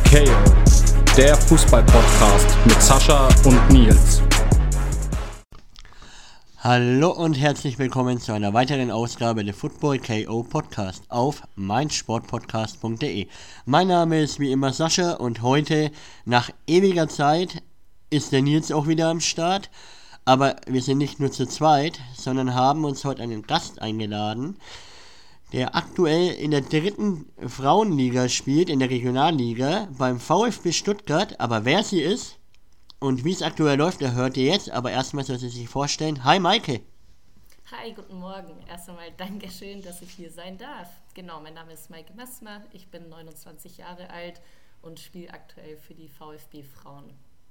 KO, der Fußball-Podcast mit Sascha und Nils. Hallo und herzlich willkommen zu einer weiteren Ausgabe der Football KO Podcast auf meinsportpodcast.de. Mein Name ist wie immer Sascha und heute nach ewiger Zeit ist der Nils auch wieder am Start. Aber wir sind nicht nur zu zweit, sondern haben uns heute einen Gast eingeladen, der aktuell in der dritten Frauenliga spielt, in der Regionalliga beim VfB Stuttgart. Aber wer sie ist und wie es aktuell läuft, da hört ihr jetzt. Aber erstmal soll sie sich vorstellen. Hi Maike. Hi, guten Morgen. Erst einmal Dankeschön, dass ich hier sein darf. Genau, mein Name ist Maike Messmer, ich bin 29 Jahre alt und spiele aktuell für die VfB Frauen.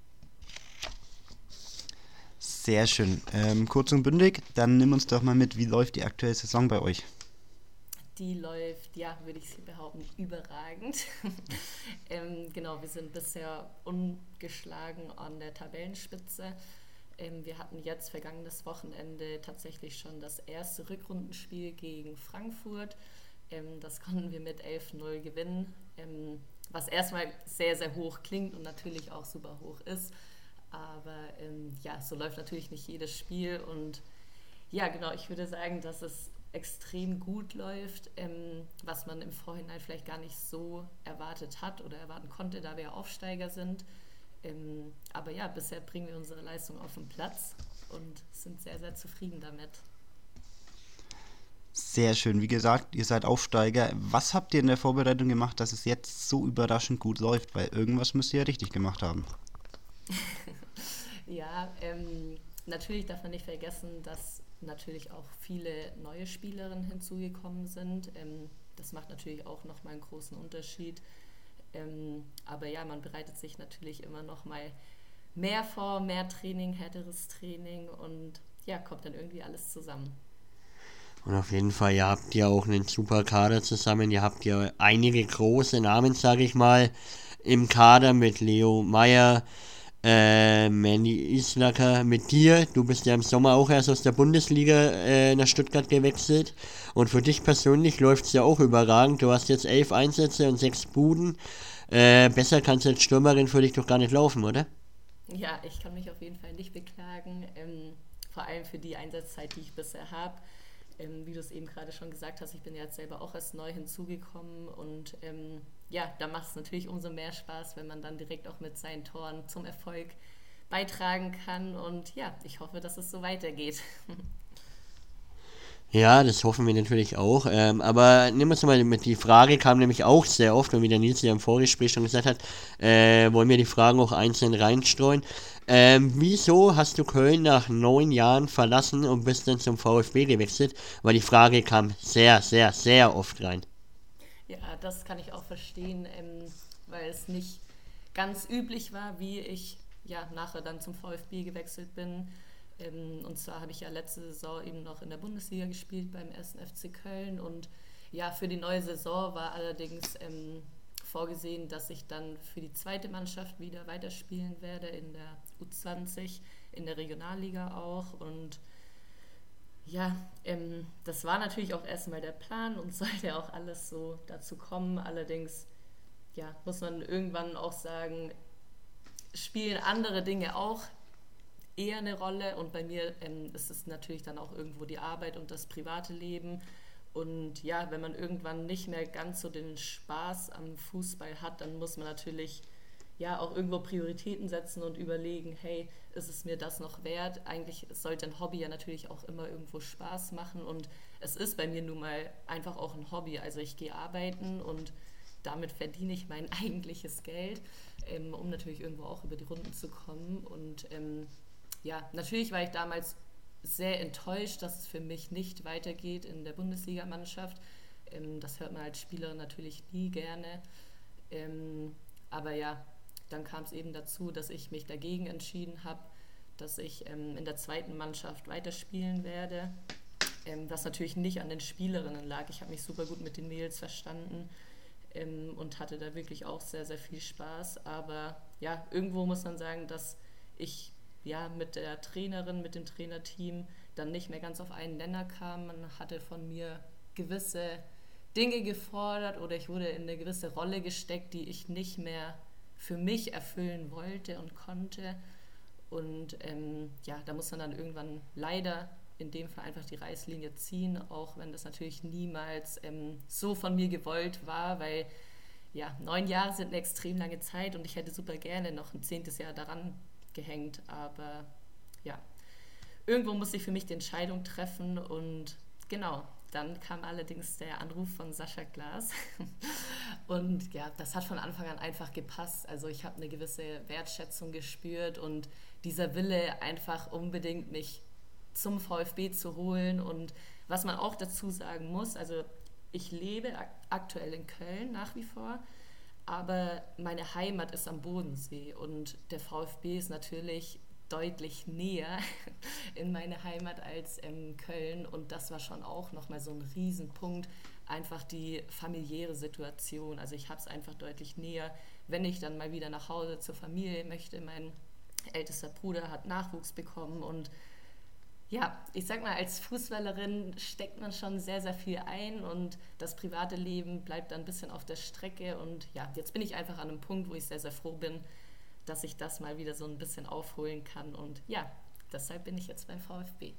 Sehr schön. Kurz und bündig, dann nimm uns doch mal mit, wie läuft die aktuelle Saison bei euch? Die läuft, ja, würde ich behaupten, überragend. Genau, wir sind bisher ungeschlagen an der Tabellenspitze. Wir hatten jetzt vergangenes Wochenende tatsächlich schon das erste Rückrundenspiel gegen Frankfurt. Das konnten wir mit 11-0 gewinnen, was erstmal sehr, sehr hoch klingt und natürlich auch super hoch ist. Aber ja, so läuft natürlich nicht jedes Spiel. Und ja, genau, ich würde sagen, dass es extrem gut läuft, was man im Vorhinein vielleicht gar nicht so erwartet hat oder erwarten konnte, da wir ja Aufsteiger sind. Aber ja, bisher bringen wir unsere Leistung auf den Platz und sind sehr, sehr zufrieden damit. Sehr schön. Wie gesagt, ihr seid Aufsteiger. Was habt ihr in der Vorbereitung gemacht, dass es jetzt so überraschend gut läuft? Weil irgendwas müsst ihr ja richtig gemacht haben. Ja, natürlich darf man nicht vergessen, dass natürlich auch viele neue Spielerinnen hinzugekommen sind. Das macht natürlich auch nochmal einen großen Unterschied. Aber ja, man bereitet sich natürlich immer noch mal mehr vor, mehr Training, härteres Training und ja, kommt dann irgendwie alles zusammen. Und auf jeden Fall, ihr habt ja auch einen super Kader zusammen. Ihr habt ja einige große Namen, sage ich mal, im Kader mit Leo Meyer, Mandy Islacker, mit dir. Du bist ja im Sommer auch erst aus der Bundesliga nach Stuttgart gewechselt. Und für dich persönlich läuft es ja auch überragend. Du hast jetzt 11 Einsätze und 6 Buden. Besser kann es als Stürmerin für dich doch gar nicht laufen, oder? Ja, ich kann mich auf jeden Fall nicht beklagen, vor allem für die Einsatzzeit, die ich bisher habe. Wie du es eben gerade schon gesagt hast, ich bin ja jetzt selber auch erst neu hinzugekommen und ja, da macht es natürlich umso mehr Spaß, wenn man dann direkt auch mit seinen Toren zum Erfolg beitragen kann und ja, ich hoffe, dass es so weitergeht. Ja, das hoffen wir natürlich auch. Aber nehmen wir uns mal mit, die Frage kam nämlich auch sehr oft, und wie der Nils ja im Vorgespräch schon gesagt hat, wollen wir die Fragen auch einzeln reinstreuen. Wieso hast du Köln nach 9 Jahren verlassen und bist dann zum VfB gewechselt? Weil die Frage kam sehr, sehr, sehr oft rein. Ja, das kann ich auch verstehen, weil es nicht ganz üblich war, wie ich ja nachher dann zum VfB gewechselt bin. Und zwar habe ich ja letzte Saison eben noch in der Bundesliga gespielt beim 1. FC Köln und ja, für die neue Saison war allerdings vorgesehen, dass ich dann für die zweite Mannschaft wieder weiterspielen werde in der U20, in der Regionalliga auch und ja, das war natürlich auch erstmal der Plan und sollte auch alles so dazu kommen. Allerdings ja, muss man irgendwann auch sagen, spielen andere Dinge auch eher eine Rolle und bei mir ist es natürlich dann auch irgendwo die Arbeit und das private Leben und ja, wenn man irgendwann nicht mehr ganz so den Spaß am Fußball hat, dann muss man natürlich ja auch irgendwo Prioritäten setzen und überlegen, hey, ist es mir das noch wert? Eigentlich sollte ein Hobby ja natürlich auch immer irgendwo Spaß machen und es ist bei mir nun mal einfach auch ein Hobby, also ich gehe arbeiten und damit verdiene ich mein eigentliches Geld, um natürlich irgendwo auch über die Runden zu kommen und ja, natürlich war ich damals sehr enttäuscht, dass es für mich nicht weitergeht in der Bundesligamannschaft. Das hört man als Spieler natürlich nie gerne. Aber ja, dann kam es eben dazu, dass ich mich dagegen entschieden habe, dass ich in der zweiten Mannschaft weiterspielen werde. Was natürlich nicht an den Spielerinnen lag. Ich habe mich super gut mit den Mädels verstanden und hatte da wirklich auch sehr, sehr viel Spaß. Aber ja, irgendwo muss man sagen, dass ich ja mit der Trainerin, mit dem Trainerteam dann nicht mehr ganz auf einen Nenner kam. Man hatte von mir gewisse Dinge gefordert oder ich wurde in eine gewisse Rolle gesteckt, die ich nicht mehr für mich erfüllen wollte und konnte. Und da muss man dann irgendwann leider in dem Fall einfach die Reißlinie ziehen, auch wenn das natürlich niemals so von mir gewollt war, weil 9 Jahre sind eine extrem lange Zeit und ich hätte super gerne noch ein 10. Jahr daran gehängt, aber irgendwo musste ich für mich die Entscheidung treffen und genau, dann kam allerdings der Anruf von Sascha Glas und das hat von Anfang an einfach gepasst. Also ich habe eine gewisse Wertschätzung gespürt und dieser Wille einfach unbedingt mich zum VfB zu holen und was man auch dazu sagen muss, also ich lebe aktuell in Köln nach wie vor, aber meine Heimat ist am Bodensee und der VfB ist natürlich deutlich näher in meine Heimat als Köln und das war schon auch nochmal so ein Riesenpunkt, einfach die familiäre Situation. Also ich habe es einfach deutlich näher, wenn ich dann mal wieder nach Hause zur Familie möchte. Mein ältester Bruder hat Nachwuchs bekommen und ich sag mal, als Fußballerin steckt man schon sehr, sehr viel ein und das private Leben bleibt dann ein bisschen auf der Strecke und jetzt bin ich einfach an einem Punkt, wo ich sehr, sehr froh bin, dass ich das mal wieder so ein bisschen aufholen kann und deshalb bin ich jetzt beim VfB.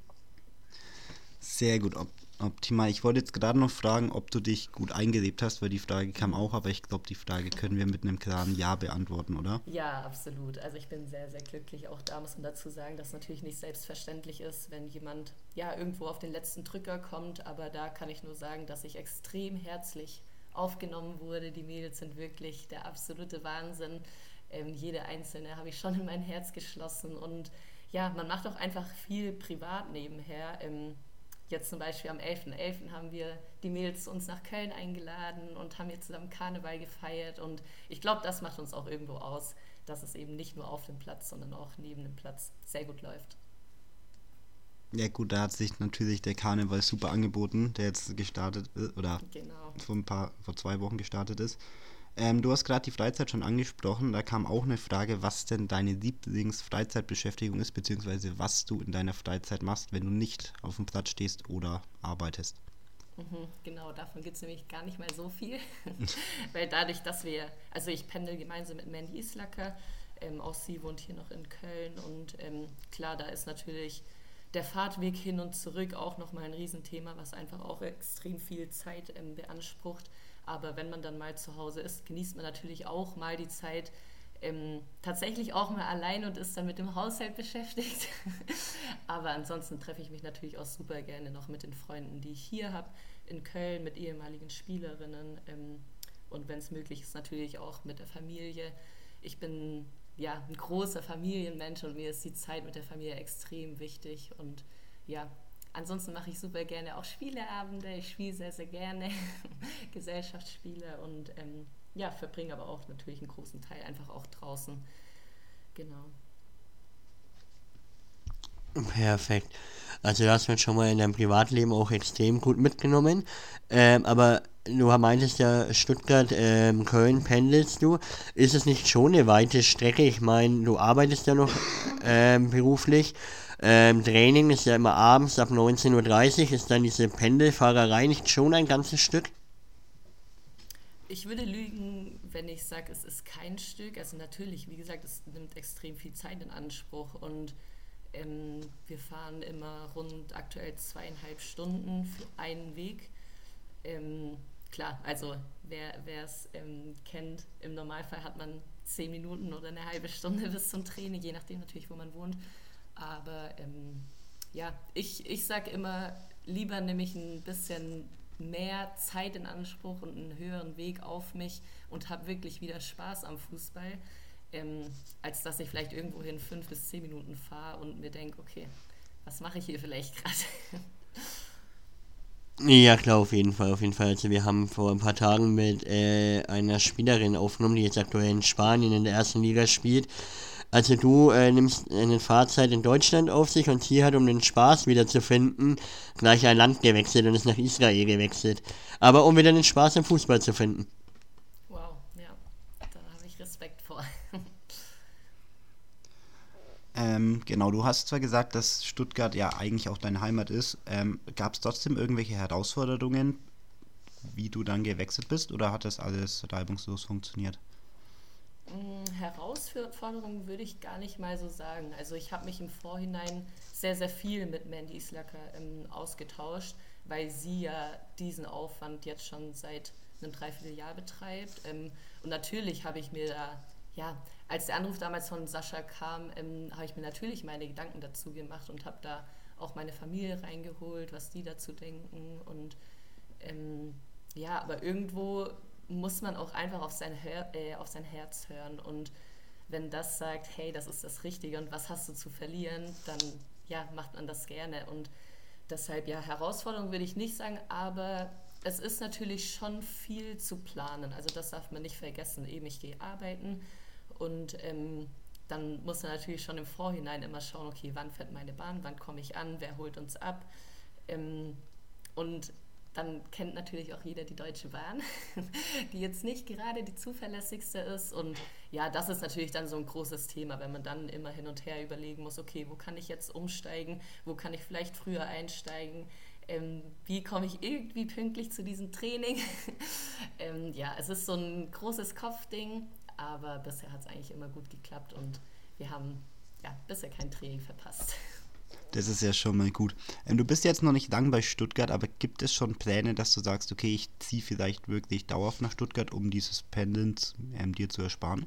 Sehr gut, optimal. Ich wollte jetzt gerade noch fragen, ob du dich gut eingelebt hast, weil die Frage kam auch, aber ich glaube, die Frage können wir mit einem klaren Ja beantworten, oder? Ja, absolut. Also ich bin sehr, sehr glücklich. Auch da muss man dazu sagen, dass es natürlich nicht selbstverständlich ist, wenn jemand irgendwo auf den letzten Drücker kommt, aber da kann ich nur sagen, dass ich extrem herzlich aufgenommen wurde. Die Mädels sind wirklich der absolute Wahnsinn. Jede einzelne habe ich schon in mein Herz geschlossen und man macht auch einfach viel privat nebenher. Jetzt zum Beispiel am 11.11. haben wir die Mädels zu uns nach Köln eingeladen und haben hier zusammen Karneval gefeiert und ich glaube, das macht uns auch irgendwo aus, dass es eben nicht nur auf dem Platz, sondern auch neben dem Platz sehr gut läuft. Ja gut, da hat sich natürlich der Karneval super angeboten, der jetzt gestartet ist, oder Genau. vor 2 Wochen gestartet ist. Du hast gerade die Freizeit schon angesprochen, da kam auch eine Frage, was denn deine Lieblingsfreizeitbeschäftigung ist, beziehungsweise was du in deiner Freizeit machst, wenn du nicht auf dem Platz stehst oder arbeitest. Genau, davon gibt es nämlich gar nicht mal so viel, weil dadurch, dass also ich pendel gemeinsam mit Mandy Islacker, auch sie wohnt hier noch in Köln und klar, da ist natürlich der Fahrtweg hin und zurück auch nochmal ein Riesenthema, was einfach auch extrem viel Zeit beansprucht. Aber wenn man dann mal zu Hause ist, genießt man natürlich auch mal die Zeit tatsächlich auch mal allein und ist dann mit dem Haushalt beschäftigt. Aber ansonsten treffe ich mich natürlich auch super gerne noch mit den Freunden, die ich hier habe, in Köln, mit ehemaligen Spielerinnen und wenn es möglich ist, natürlich auch mit der Familie. Ich bin ein großer Familienmensch und mir ist die Zeit mit der Familie extrem wichtig und ansonsten mache ich super gerne auch Spieleabende. Ich spiele sehr, sehr gerne Gesellschaftsspiele und verbringe aber auch natürlich einen großen Teil einfach auch draußen. Genau. Perfekt. Also du hast mich schon mal in deinem Privatleben auch extrem gut mitgenommen. Aber du meintest ja, Stuttgart, Köln pendelst du. Ist es nicht schon eine weite Strecke? Ich meine, du arbeitest ja noch beruflich. Training ist ja immer abends ab 19:30 Uhr. Ist dann diese Pendelfahrerei nicht schon ein ganzes Stück? Ich würde lügen, wenn ich sage, es ist kein Stück. Also natürlich, wie gesagt, es nimmt extrem viel Zeit in Anspruch und wir fahren immer rund aktuell 2,5 Stunden für einen Weg. Klar, also wer es kennt, im Normalfall hat man 10 Minuten oder eine halbe Stunde bis zum Training, je nachdem natürlich, wo man wohnt. Aber ich sage immer, lieber nehme ich ein bisschen mehr Zeit in Anspruch und einen höheren Weg auf mich und habe wirklich wieder Spaß am Fußball, als dass ich vielleicht irgendwohin 5 bis 10 Minuten fahre und mir denke, okay, was mache ich hier vielleicht gerade? Ja, klar, auf jeden Fall, auf jeden Fall. Also wir haben vor ein paar Tagen mit einer Spielerin aufgenommen, die jetzt aktuell in Spanien in der ersten Liga spielt. Also du nimmst eine Fahrzeit in Deutschland auf sich und sie hat, um den Spaß wiederzufinden, gleich ein Land gewechselt und ist nach Israel gewechselt. Aber um wieder den Spaß im Fußball zu finden. Wow, ja, da habe ich Respekt vor. Genau, du hast zwar gesagt, dass Stuttgart ja eigentlich auch deine Heimat ist. Gab es trotzdem irgendwelche Herausforderungen wie du dann gewechselt bist, oder hat das alles reibungslos funktioniert? Herausforderung würde ich gar nicht mal so sagen. Also ich habe mich im Vorhinein sehr, sehr viel mit Mandy Islacker ausgetauscht, weil sie ja diesen Aufwand jetzt schon seit einem Dreivierteljahr betreibt. Und natürlich habe ich mir da, ja, als der Anruf damals von Sascha kam, habe ich mir natürlich meine Gedanken dazu gemacht und habe da auch meine Familie reingeholt, was die dazu denken. Und ja, aber irgendwo muss man auch einfach auf sein Herz hören, und wenn das sagt, hey, das ist das Richtige und was hast du zu verlieren, dann ja, macht man das gerne. Und deshalb, ja, Herausforderung würde ich nicht sagen, aber es ist natürlich schon viel zu planen, also das darf man nicht vergessen. Eben, ich gehe arbeiten und dann muss man natürlich schon im Vorhinein immer schauen, okay, wann fährt meine Bahn, wann komme ich an, wer holt uns ab, und dann kennt natürlich auch jeder die Deutsche Bahn, die jetzt nicht gerade die zuverlässigste ist. Und ja, das ist natürlich dann so ein großes Thema, wenn man dann immer hin und her überlegen muss, okay, wo kann ich jetzt umsteigen, wo kann ich vielleicht früher einsteigen, wie komme ich irgendwie pünktlich zu diesem Training. Ja, es ist so ein großes Kopfding, aber bisher hat es eigentlich immer gut geklappt und wir haben ja bisher kein Training verpasst. Das ist ja schon mal gut. Du bist jetzt noch nicht lang bei Stuttgart, aber gibt es schon Pläne, dass du sagst, okay, ich ziehe vielleicht wirklich dauerhaft nach Stuttgart, um dieses Pendeln dir zu ersparen?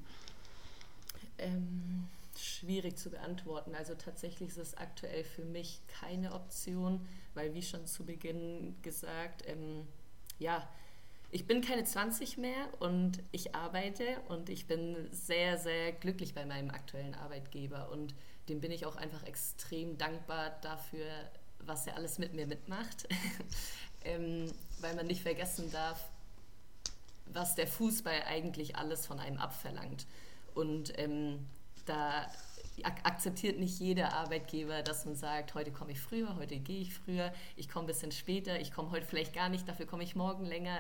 Schwierig zu beantworten. Also tatsächlich ist es aktuell für mich keine Option, weil wie schon zu Beginn gesagt, ja, ich bin keine 20 mehr und ich arbeite und ich bin sehr, sehr glücklich bei meinem aktuellen Arbeitgeber und dem bin ich auch einfach extrem dankbar dafür, was er alles mit mir mitmacht, weil man nicht vergessen darf, was der Fußball eigentlich alles von einem abverlangt. Und da akzeptiert nicht jeder Arbeitgeber, dass man sagt, heute komme ich früher, heute gehe ich früher, ich komme ein bisschen später, ich komme heute vielleicht gar nicht, dafür komme ich morgen länger.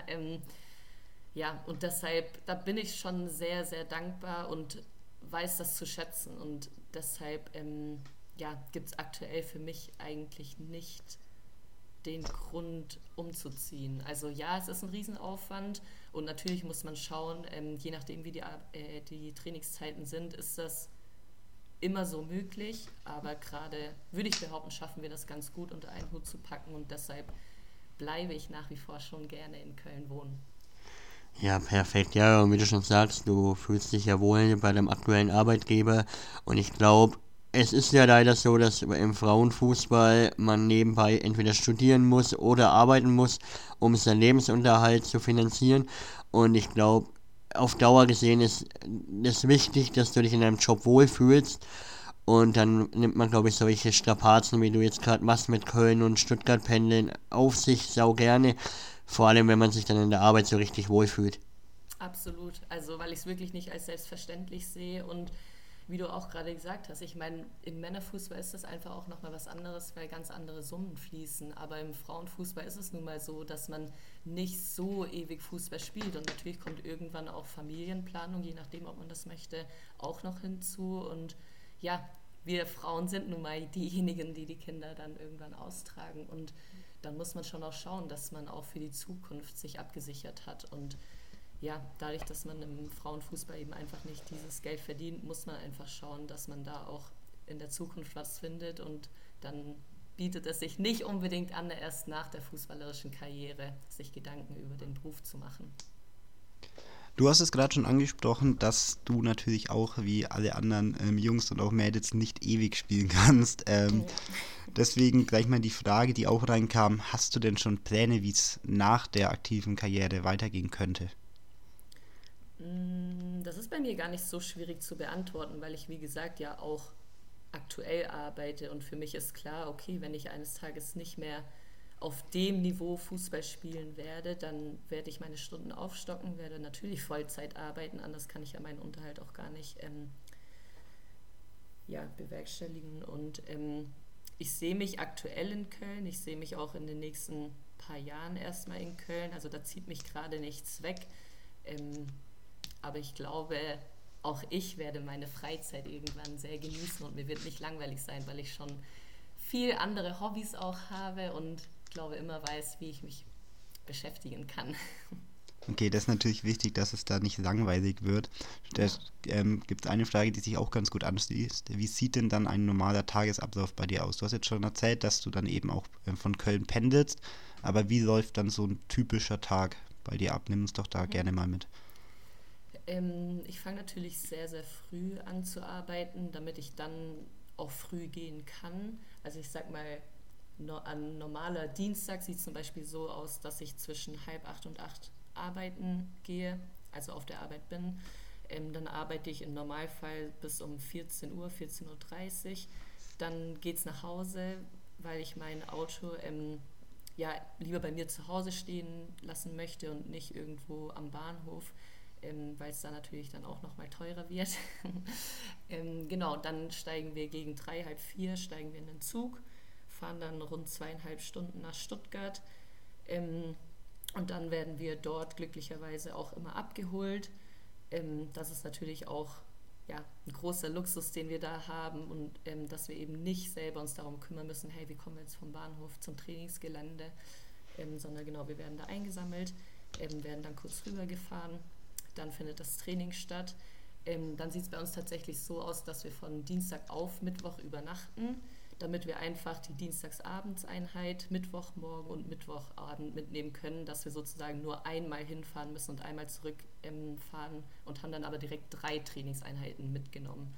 Ja, und deshalb, da bin ich schon sehr, sehr dankbar und weiß das zu schätzen. Und deshalb ja, gibt es aktuell für mich eigentlich nicht den Grund umzuziehen. Also ja, es ist ein Riesenaufwand und natürlich muss man schauen, je nachdem wie die Trainingszeiten sind, ist das immer so möglich, aber gerade würde ich behaupten, schaffen wir das ganz gut unter einen Hut zu packen und deshalb bleibe ich nach wie vor schon gerne in Köln wohnen. Ja, perfekt. Ja, und wie du schon sagst, du fühlst dich ja wohl bei deinem aktuellen Arbeitgeber. Und ich glaube, es ist ja leider so, dass im Frauenfußball man nebenbei entweder studieren muss oder arbeiten muss, um seinen Lebensunterhalt zu finanzieren. Und ich glaube, auf Dauer gesehen ist es wichtig, dass du dich in deinem Job wohlfühlst. Und dann nimmt man, glaube ich, solche Strapazen, wie du jetzt gerade machst mit Köln und Stuttgart pendeln, auf sich sau gerne. Vor allem, wenn man sich dann in der Arbeit so richtig wohlfühlt. Absolut, also weil ich es wirklich nicht als selbstverständlich sehe und wie du auch gerade gesagt hast, ich meine, im Männerfußball ist das einfach auch nochmal was anderes, weil ganz andere Summen fließen, aber im Frauenfußball ist es nun mal so, dass man nicht so ewig Fußball spielt und natürlich kommt irgendwann auch Familienplanung, je nachdem, ob man das möchte, auch noch hinzu und ja, wir Frauen sind nun mal diejenigen, die die Kinder dann irgendwann austragen und dann muss man schon auch schauen, dass man auch für die Zukunft sich abgesichert hat. Und ja, dadurch, dass man im Frauenfußball eben einfach nicht dieses Geld verdient, muss man einfach schauen, dass man da auch in der Zukunft was findet. Und dann bietet es sich nicht unbedingt an, erst nach der fußballerischen Karriere sich Gedanken über den Beruf zu machen. Du hast es gerade schon angesprochen, dass du natürlich auch wie alle anderen Jungs und auch Mädels nicht ewig spielen kannst. Deswegen gleich mal die Frage, die auch reinkam, hast du denn schon Pläne, wie es nach der aktiven Karriere weitergehen könnte? Das ist bei mir gar nicht so schwierig zu beantworten, weil ich, wie gesagt, ja auch aktuell arbeite und für mich ist klar, okay, wenn ich eines Tages nicht mehr auf dem Niveau Fußball spielen werde, dann werde ich meine Stunden aufstocken, werde natürlich Vollzeit arbeiten, anders kann ich ja meinen Unterhalt auch gar nicht bewerkstelligen. Und ich sehe mich aktuell in Köln, ich sehe mich auch in den nächsten paar Jahren erstmal in Köln, also da zieht mich gerade nichts weg. Aber ich glaube, auch ich werde meine Freizeit irgendwann sehr genießen und mir wird nicht langweilig sein, weil ich schon viel andere Hobbys auch habe und glaube immer weiß, wie ich mich beschäftigen kann. Okay, das ist natürlich wichtig, dass es da nicht langweilig wird. Da gibt es eine Frage, die sich auch ganz gut anschließt. Wie sieht denn dann ein normaler Tagesablauf bei dir aus? Du hast jetzt schon erzählt, dass du dann eben auch von Köln pendelst, aber wie läuft dann so ein typischer Tag bei dir ab? Nimm uns doch da gerne mal mit. Ich fange natürlich sehr, sehr früh an zu arbeiten, damit ich dann auch früh gehen kann. Also ich sag mal, an normaler Dienstag sieht es zum Beispiel so aus, dass ich zwischen 7:30 und 8 arbeiten gehe, also auf der Arbeit bin. Dann arbeite ich im Normalfall bis um 14 Uhr, 14:30 Uhr. Dann geht es nach Hause, weil ich mein Auto lieber bei mir zu Hause stehen lassen möchte und nicht irgendwo am Bahnhof, weil es da natürlich dann auch nochmal teurer wird. Genau, dann steigen wir gegen 3, halb 4 steigen wir in den Zug, fahren dann rund 2,5 Stunden nach Stuttgart. Und dann werden wir dort glücklicherweise auch immer abgeholt. Das ist natürlich auch ein großer Luxus, den wir da haben und dass wir eben nicht selber uns darum kümmern müssen, hey, wie kommen wir jetzt vom Bahnhof zum Trainingsgelände, sondern genau, wir werden da eingesammelt, werden dann kurz rübergefahren, dann findet das Training statt. Dann sieht es bei uns tatsächlich so aus, dass wir von Dienstag auf Mittwoch übernachten, damit wir einfach die Dienstagsabendeinheit, Mittwochmorgen und Mittwochabend mitnehmen können, dass wir sozusagen nur einmal hinfahren müssen und einmal zurückfahren und haben dann aber direkt 3 Trainingseinheiten mitgenommen.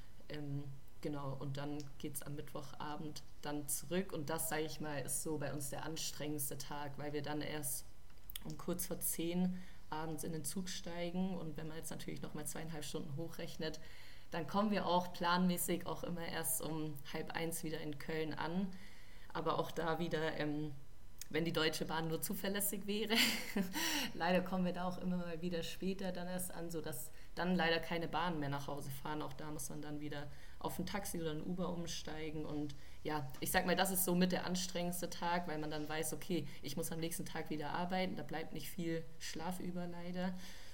Genau, und dann geht es am Mittwochabend dann zurück und das, sage ich mal, ist so bei uns der anstrengendste Tag, weil wir dann erst um kurz vor 10 abends in den Zug steigen und wenn man jetzt natürlich nochmal 2,5 Stunden hochrechnet, dann kommen wir auch planmäßig auch immer erst um 12:30 wieder in Köln an. Aber auch da wieder, wenn die Deutsche Bahn nur zuverlässig wäre, leider kommen wir da auch immer mal wieder später dann erst an, sodass dann leider keine Bahnen mehr nach Hause fahren. Auch da muss man dann wieder auf ein Taxi oder ein Uber umsteigen. Und ja, ich sag mal, das ist so mit der anstrengendste Tag, weil man dann weiß, okay, ich muss am nächsten Tag wieder arbeiten, da bleibt nicht viel Schlaf über leider.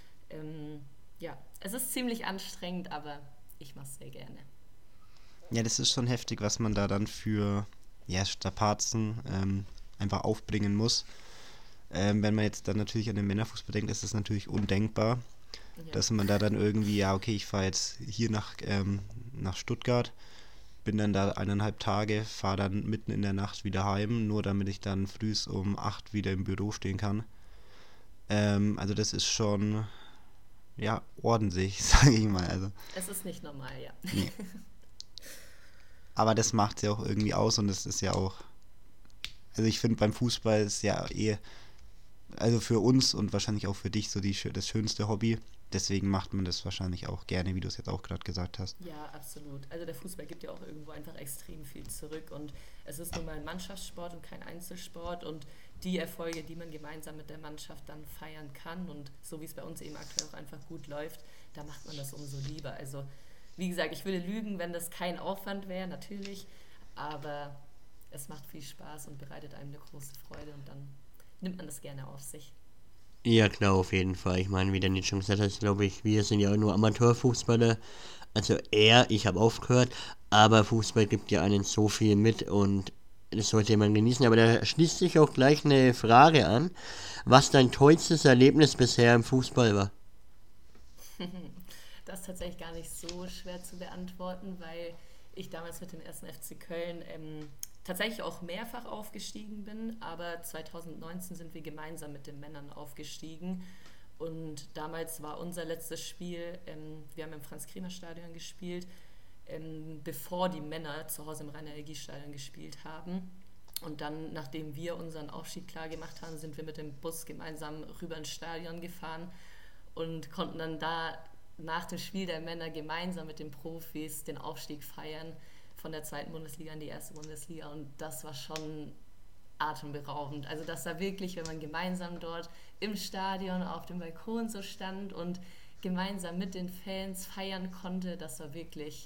Es ist ziemlich anstrengend, aber ich mache es sehr gerne. Ja, das ist schon heftig, was man da dann für Strapazen einfach aufbringen muss. Wenn man jetzt dann natürlich an den Männerfußball denkt, ist das natürlich undenkbar, dass man da dann irgendwie, ich fahre jetzt hier nach Stuttgart, bin dann da 1,5 Tage, fahre dann mitten in der Nacht wieder heim, nur damit ich dann frühs um 8 wieder im Büro stehen kann. Also das ist schon ordentlich, sage ich mal. Also, es ist nicht normal, ja. Nee. Aber das macht es ja auch irgendwie aus und das ist ja auch, also ich finde beim Fußball ist ja also für uns und wahrscheinlich auch für dich so das schönste Hobby. Deswegen macht man das wahrscheinlich auch gerne, wie du es jetzt auch gerade gesagt hast. Ja, absolut. Also der Fußball gibt ja auch irgendwo einfach extrem viel zurück und es ist nun mal ein Mannschaftssport und kein Einzelsport und die Erfolge, die man gemeinsam mit der Mannschaft dann feiern kann und so wie es bei uns eben aktuell auch einfach gut läuft, da macht man das umso lieber. Also wie gesagt, ich würde lügen, wenn das kein Aufwand wäre, natürlich, aber es macht viel Spaß und bereitet einem eine große Freude und dann nimmt man das gerne auf sich. Ja, klar, auf jeden Fall. Ich meine, wie der nicht schon gesagt hat, glaube ich, wir sind ja nur Amateurfußballer. Also ich habe aufgehört, aber Fußball gibt ja einen so viel mit und das sollte man genießen. Aber da schließt sich auch gleich eine Frage an, was dein tollstes Erlebnis bisher im Fußball war. Das ist tatsächlich gar nicht so schwer zu beantworten, weil ich damals mit dem 1. FC Köln tatsächlich auch mehrfach aufgestiegen bin, aber 2019 sind wir gemeinsam mit den Männern aufgestiegen und damals war unser letztes Spiel, wir haben im Franz-Kremer-Stadion gespielt, bevor die Männer zu Hause im Rhein-Energiestadion gespielt haben und dann, nachdem wir unseren Aufstieg klar gemacht haben, sind wir mit dem Bus gemeinsam rüber ins Stadion gefahren und konnten dann da nach dem Spiel der Männer gemeinsam mit den Profis den Aufstieg feiern von der 2. Bundesliga in die 1. Bundesliga und das war schon atemberaubend. Also das war wirklich, wenn man gemeinsam dort im Stadion auf dem Balkon so stand und gemeinsam mit den Fans feiern konnte, das war wirklich,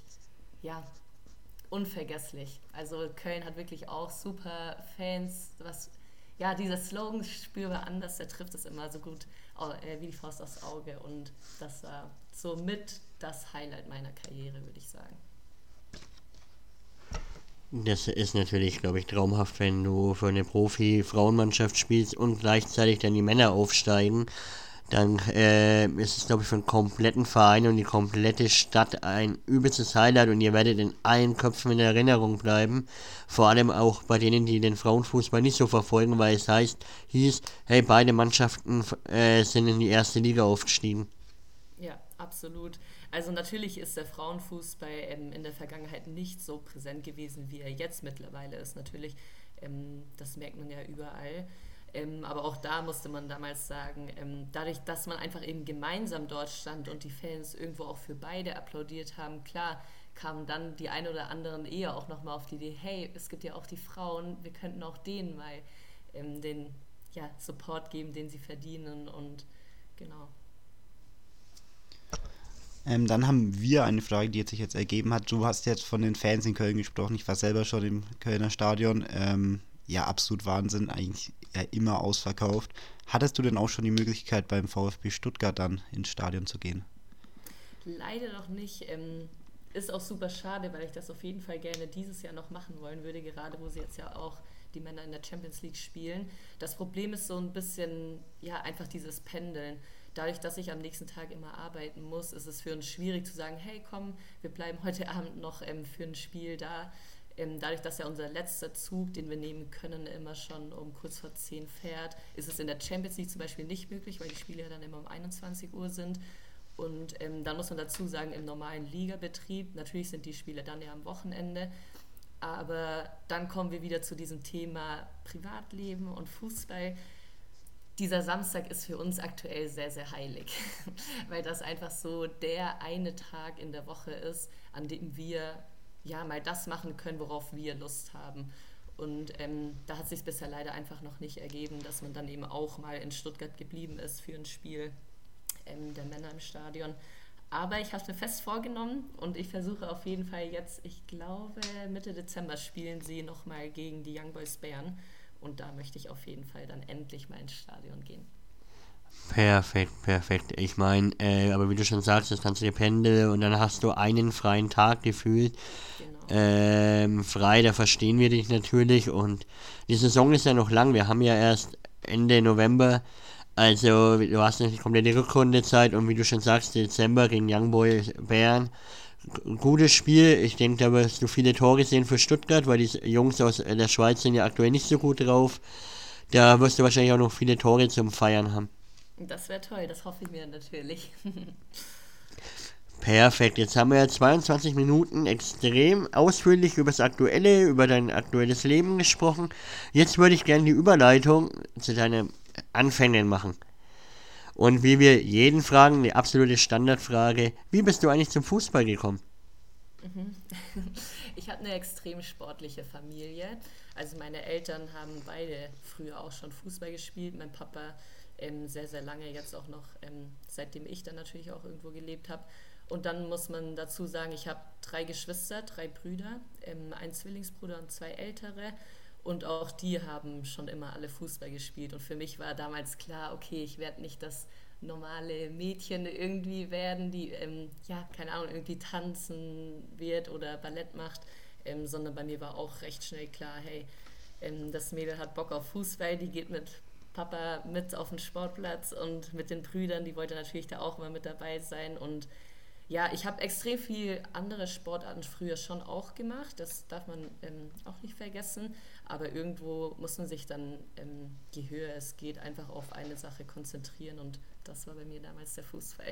unvergesslich. Also Köln hat wirklich auch super Fans, dieser Slogan spürbar anders, der trifft es immer so gut wie die Faust aufs Auge und das war somit das Highlight meiner Karriere, würde ich sagen. Das ist natürlich, glaube ich, traumhaft, wenn du für eine Profi-Frauenmannschaft spielst und gleichzeitig dann die Männer aufsteigen. Dann ist es, glaube ich, für den kompletten Verein und die komplette Stadt ein übelstes Highlight und ihr werdet in allen Köpfen in Erinnerung bleiben. Vor allem auch bei denen, die den Frauenfußball nicht so verfolgen, weil es hieß, hey, beide Mannschaften sind in die erste Liga aufgestiegen. Ja, absolut. Also natürlich ist der Frauenfußball in der Vergangenheit nicht so präsent gewesen, wie er jetzt mittlerweile ist. Natürlich, das merkt man ja überall. Aber auch da musste man damals sagen, dadurch, dass man einfach eben gemeinsam dort stand und die Fans irgendwo auch für beide applaudiert haben, klar, kamen dann die ein oder anderen eher auch nochmal auf die Idee, hey, es gibt ja auch die Frauen, wir könnten auch denen mal den Support geben, den sie verdienen und genau. Dann haben wir eine Frage, die sich jetzt ergeben hat. Du hast jetzt von den Fans in Köln gesprochen. Ich war selber schon im Kölner Stadion. Ja, absolut Wahnsinn. Eigentlich ja immer ausverkauft. Hattest du denn auch schon die Möglichkeit, beim VfB Stuttgart dann ins Stadion zu gehen? Leider noch nicht. Ist auch super schade, weil ich das auf jeden Fall gerne dieses Jahr noch machen wollen würde, gerade wo sie jetzt ja auch die Männer in der Champions League spielen. Das Problem ist so ein bisschen, ja, einfach dieses Pendeln. Dadurch, dass ich am nächsten Tag immer arbeiten muss, ist es für uns schwierig zu sagen, hey komm, wir bleiben heute Abend noch für ein Spiel da. Dadurch, dass ja unser letzter Zug, den wir nehmen können, immer schon um kurz vor 10 fährt, ist es in der Champions League zum Beispiel nicht möglich, weil die Spiele ja dann immer um 21 Uhr sind. Und dann muss man dazu sagen, im normalen Ligabetrieb, natürlich sind die Spiele dann ja am Wochenende, aber dann kommen wir wieder zu diesem Thema Privatleben und Fußball. Dieser Samstag ist für uns aktuell sehr, sehr heilig, weil das einfach so der eine Tag in der Woche ist, an dem wir ja mal das machen können, worauf wir Lust haben. Und da hat es sich bisher leider einfach noch nicht ergeben, dass man dann eben auch mal in Stuttgart geblieben ist für ein Spiel der Männer im Stadion. Aber ich habe es mir fest vorgenommen und ich versuche auf jeden Fall jetzt, ich glaube Mitte Dezember spielen sie nochmal gegen die Young Boys Bern. Und da möchte ich auf jeden Fall dann endlich mal ins Stadion gehen. Perfekt. Ich meine, aber wie du schon sagst, das kannst du dir pendeln und dann hast du einen freien Tag gefühlt. Genau. Frei, da verstehen wir dich natürlich und die Saison ist ja noch lang. Wir haben ja erst Ende November, also du hast nicht die komplette Rückrundezeit und wie du schon sagst, Dezember gegen Young Boys Bern. Gutes Spiel. Ich denke, da wirst du viele Tore sehen für Stuttgart, weil die Jungs aus der Schweiz sind ja aktuell nicht so gut drauf. Da wirst du wahrscheinlich auch noch viele Tore zum Feiern haben. Das wäre toll, das hoffe ich mir natürlich. Perfekt, jetzt haben wir ja 22 Minuten extrem ausführlich über das Aktuelle, über dein aktuelles Leben gesprochen. Jetzt würde ich gerne die Überleitung zu deinen Anfängen machen. Und wie wir jeden fragen, die absolute Standardfrage, wie bist du eigentlich zum Fußball gekommen? Ich habe eine extrem sportliche Familie. Also meine Eltern haben beide früher auch schon Fußball gespielt. Mein Papa sehr, sehr lange, jetzt auch noch, seitdem ich dann natürlich auch irgendwo gelebt habe. Und dann muss man dazu sagen, ich habe 3 Geschwister, 3 Brüder, einen Zwillingsbruder und 2 ältere. Und auch die haben schon immer alle Fußball gespielt. Und für mich war damals klar, okay, ich werde nicht das normale Mädchen irgendwie werden, die, keine Ahnung, irgendwie tanzen wird oder Ballett macht, sondern bei mir war auch recht schnell klar, hey, das Mädel hat Bock auf Fußball, die geht mit Papa mit auf den Sportplatz und mit den Brüdern, die wollte natürlich da auch mal mit dabei sein und ja, ich habe extrem viel andere Sportarten früher schon auch gemacht, das darf man auch nicht vergessen, aber irgendwo muss man sich dann, je höher es geht, einfach auf eine Sache konzentrieren und das war bei mir damals der Fußball.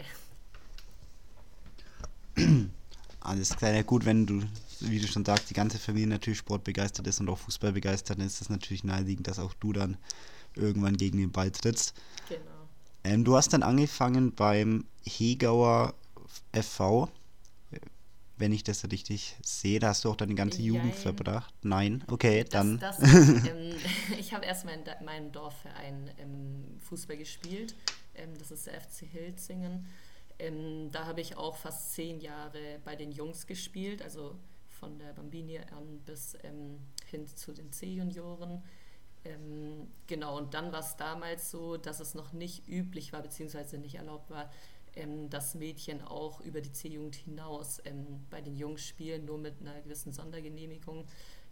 Alles klar, ja gut, wenn du, wie du schon sagst, die ganze Familie natürlich sportbegeistert ist und auch Fußball begeistert, dann ist es natürlich naheliegend, dass auch du dann irgendwann gegen den Ball trittst. Genau. Du hast dann angefangen beim Hegauer FV, wenn ich das richtig sehe, da hast du auch deine ganze Jugend Jein. verbracht. Nein, okay, dann. Ich habe erst meinen Dorfverein Fußball gespielt, das ist der FC Hilzingen. Da habe ich auch fast 10 Jahre bei den Jungs gespielt, also von der Bambini an bis hin zu den C-Junioren. Genau, und dann war es damals so, dass es noch nicht üblich war, beziehungsweise nicht erlaubt war, dass Mädchen auch über die C-Jugend hinaus bei den Jungs spielen, nur mit einer gewissen Sondergenehmigung.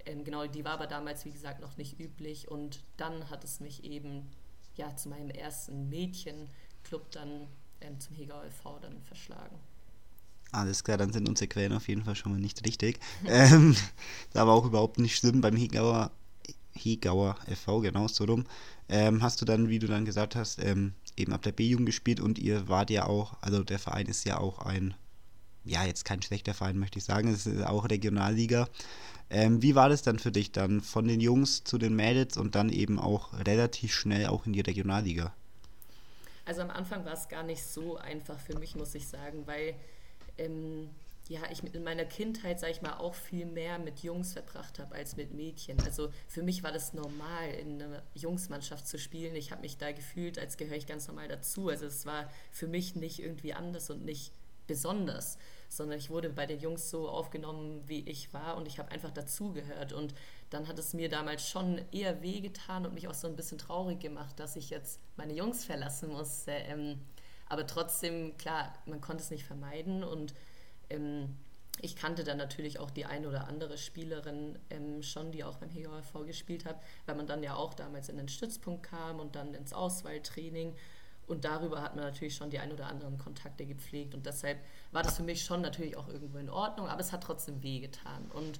Genau, die war aber damals, wie gesagt, noch nicht üblich und dann hat es mich eben zu meinem ersten Mädchenclub dann zum Hegauer e.V. dann verschlagen. Alles klar, dann sind unsere Quellen auf jeden Fall schon mal nicht richtig. Das war auch überhaupt nicht schlimm beim Hegauer e.V., genau so rum. Hast du dann, wie du dann gesagt hast, eben ab der B-Jugend gespielt und ihr wart ja auch, also der Verein ist ja auch jetzt kein schlechter Verein, möchte ich sagen, es ist auch Regionalliga. Wie war das dann für dich dann von den Jungs zu den Mädels und dann eben auch relativ schnell auch in die Regionalliga? Also am Anfang war es gar nicht so einfach für mich, muss ich sagen, weil ich in meiner Kindheit, sag ich mal, auch viel mehr mit Jungs verbracht habe als mit Mädchen. Also für mich war das normal, in einer Jungsmannschaft zu spielen. Ich habe mich da gefühlt, als gehöre ich ganz normal dazu. Also es war für mich nicht irgendwie anders und nicht besonders, sondern ich wurde bei den Jungs so aufgenommen, wie ich war und ich habe einfach dazugehört. Und dann hat es mir damals schon eher wehgetan und mich auch so ein bisschen traurig gemacht, dass ich jetzt meine Jungs verlassen musste. Aber trotzdem, klar, man konnte es nicht vermeiden und ich kannte dann natürlich auch die eine oder andere Spielerin schon, die auch beim Hegauer e.V. gespielt hat, weil man dann ja auch damals in den Stützpunkt kam und dann ins Auswahltraining und darüber hat man natürlich schon die ein oder anderen Kontakte gepflegt und deshalb war das für mich schon natürlich auch irgendwo in Ordnung, aber es hat trotzdem wehgetan und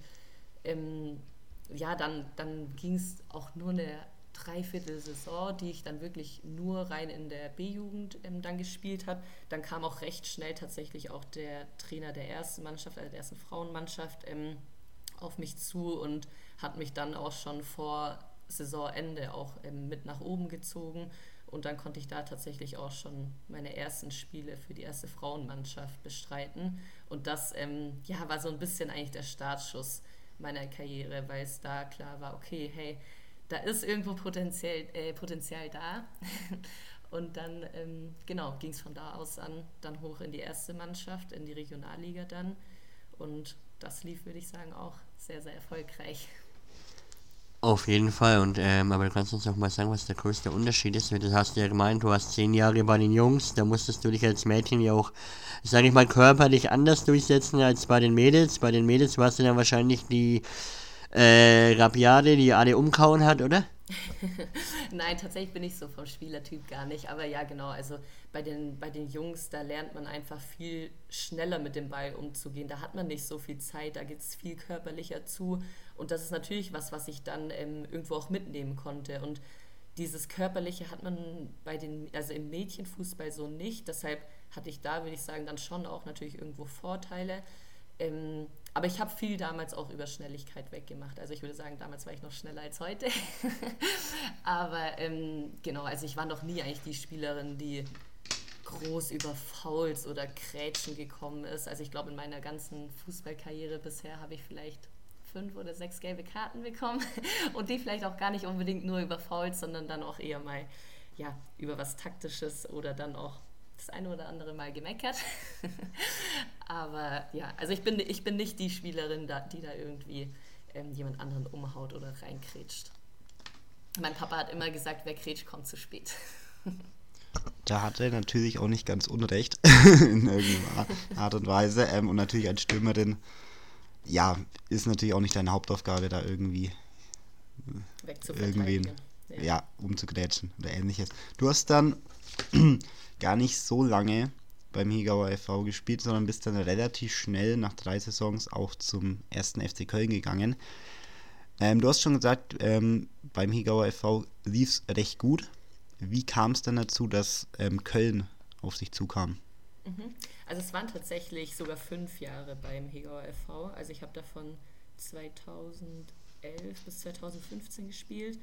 dann ging es auch nur eine Dreiviertel-Saison, die ich dann wirklich nur rein in der B-Jugend dann gespielt habe. Dann kam auch recht schnell tatsächlich auch der Trainer der ersten Mannschaft, also der ersten Frauenmannschaft, auf mich zu und hat mich dann auch schon vor Saisonende auch mit nach oben gezogen. Und dann konnte ich da tatsächlich auch schon meine ersten Spiele für die erste Frauenmannschaft bestreiten. Und das war so ein bisschen eigentlich der Startschuss meiner Karriere, weil es da klar war, okay, hey, da ist irgendwo Potenzial da. Und dann ging es von da aus an, dann hoch in die erste Mannschaft, in die Regionalliga dann. Und das lief, würde ich sagen, auch sehr, sehr erfolgreich. Auf jeden Fall, und aber du kannst uns noch mal sagen, was der größte Unterschied ist. Du hast ja gemeint, du hast 10 Jahre bei den Jungs, da musstest du dich als Mädchen ja auch, sage ich mal, körperlich anders durchsetzen als bei den Mädels. Bei den Mädels warst du dann wahrscheinlich die Rabiate, die alle umkauen hat, oder? Nein, tatsächlich bin ich so vom Spielertyp gar nicht. Aber ja, genau, also bei den Jungs, da lernt man einfach viel schneller mit dem Ball umzugehen. Da hat man nicht so viel Zeit, da geht es viel körperlicher zu. Und das ist natürlich was ich dann irgendwo auch mitnehmen konnte. Und dieses Körperliche hat man also im Mädchenfußball so nicht. Deshalb hatte ich da, würde ich sagen, dann schon auch natürlich irgendwo Vorteile. Aber ich habe viel damals auch über Schnelligkeit weggemacht. Also ich würde sagen, damals war ich noch schneller als heute. Aber genau, also ich war noch nie eigentlich die Spielerin, die groß über Fouls oder Grätschen gekommen ist. Also ich glaube, in meiner ganzen Fußballkarriere bisher habe ich vielleicht 5 oder 6 gelbe Karten bekommen. Und die vielleicht auch gar nicht unbedingt nur über Fouls, sondern dann auch eher mal über was Taktisches oder dann auch das eine oder andere Mal gemeckert. Aber ja, also ich bin nicht die Spielerin, die da irgendwie jemand anderen umhaut oder reinkrätscht. Mein Papa hat immer gesagt, wer krätscht, kommt zu spät. Da hat er natürlich auch nicht ganz unrecht, in irgendeiner Art und Weise. Und natürlich als Stürmerin, ist natürlich auch nicht deine Hauptaufgabe, da irgendwie irgendwen umzugrätschen oder ähnliches. Du hast dann gar nicht so lange beim Hegauer e.V. gespielt, sondern bist dann relativ schnell nach 3 Saisons auch zum 1. FC Köln gegangen. Du hast schon gesagt, beim Hegauer e.V. lief es recht gut. Wie kam es dann dazu, dass Köln auf sich zukam? Also es waren tatsächlich sogar 5 Jahre beim Hegauer e.V. Also ich habe davon 2011 bis 2015 gespielt.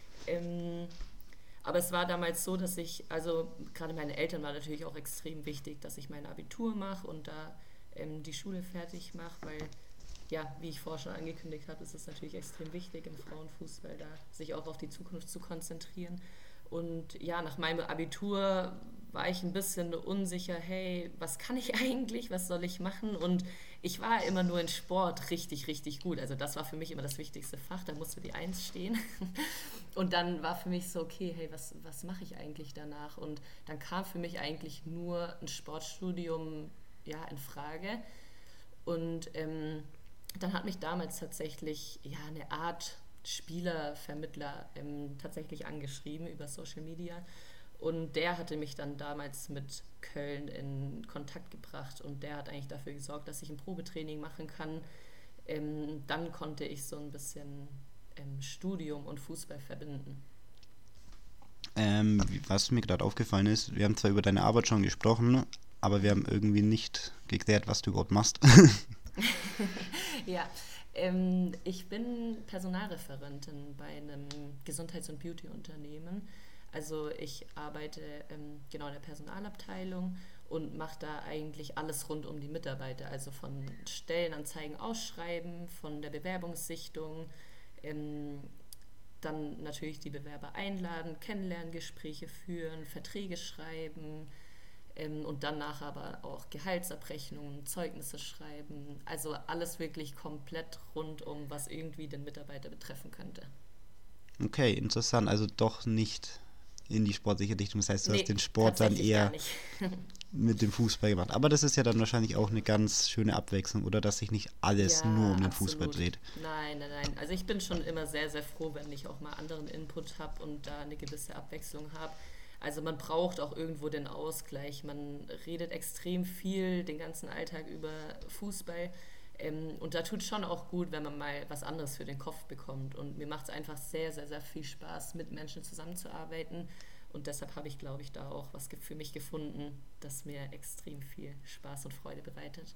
Aber es war damals so, dass also gerade meine Eltern war natürlich auch extrem wichtig, dass ich mein Abitur mache und da die Schule fertig mache, weil, wie ich vorher schon angekündigt habe, ist es natürlich extrem wichtig im Frauenfußball, da sich auch auf die Zukunft zu konzentrieren. Und nach meinem Abitur war ich ein bisschen unsicher, hey, was kann ich eigentlich, was soll ich machen? Und ich war immer nur in Sport richtig, richtig gut. Also das war für mich immer das wichtigste Fach, da musste die 1 stehen. Und dann war für mich so, okay, hey, was mache ich eigentlich danach? Und dann kam für mich eigentlich nur ein Sportstudium in Frage. Und dann hat mich damals tatsächlich eine Art Spielervermittler tatsächlich angeschrieben über Social Media. Und der hatte mich dann damals mit Köln in Kontakt gebracht und der hat eigentlich dafür gesorgt, dass ich ein Probetraining machen kann. Dann konnte ich so ein bisschen Studium und Fußball verbinden. Was mir gerade aufgefallen ist, wir haben zwar über deine Arbeit schon gesprochen, aber wir haben irgendwie nicht geklärt, was du überhaupt machst. Ja, ich bin Personalreferentin bei einem Gesundheits- und Beauty-Unternehmen. Also ich arbeite genau in der Personalabteilung und mache da eigentlich alles rund um die Mitarbeiter. Also von Stellenanzeigen ausschreiben, von der Bewerbungssichtung, dann natürlich die Bewerber einladen, Kennenlerngespräche führen, Verträge schreiben, und danach aber auch Gehaltsabrechnungen, Zeugnisse schreiben. Also alles wirklich komplett rundum, was irgendwie den Mitarbeiter betreffen könnte. Okay, interessant. Also doch nicht in die sportliche Richtung. Das heißt, du hast den Sport dann tatsächlich gar eher nicht. mit dem Fußball gemacht. Aber das ist ja dann wahrscheinlich auch eine ganz schöne Abwechslung, oder dass sich nicht alles Ja, nur um den absolut. Fußball dreht. Nein. Also ich bin schon immer sehr, sehr froh, wenn ich auch mal anderen Input habe und da eine gewisse Abwechslung habe. Also man braucht auch irgendwo den Ausgleich. Man redet extrem viel den ganzen Alltag über Fußball. Und da tut es schon auch gut, wenn man mal was anderes für den Kopf bekommt. Und mir macht es einfach sehr, sehr, sehr viel Spaß, mit Menschen zusammenzuarbeiten. Und deshalb habe ich, glaube ich, da auch was für mich gefunden, das mir extrem viel Spaß und Freude bereitet.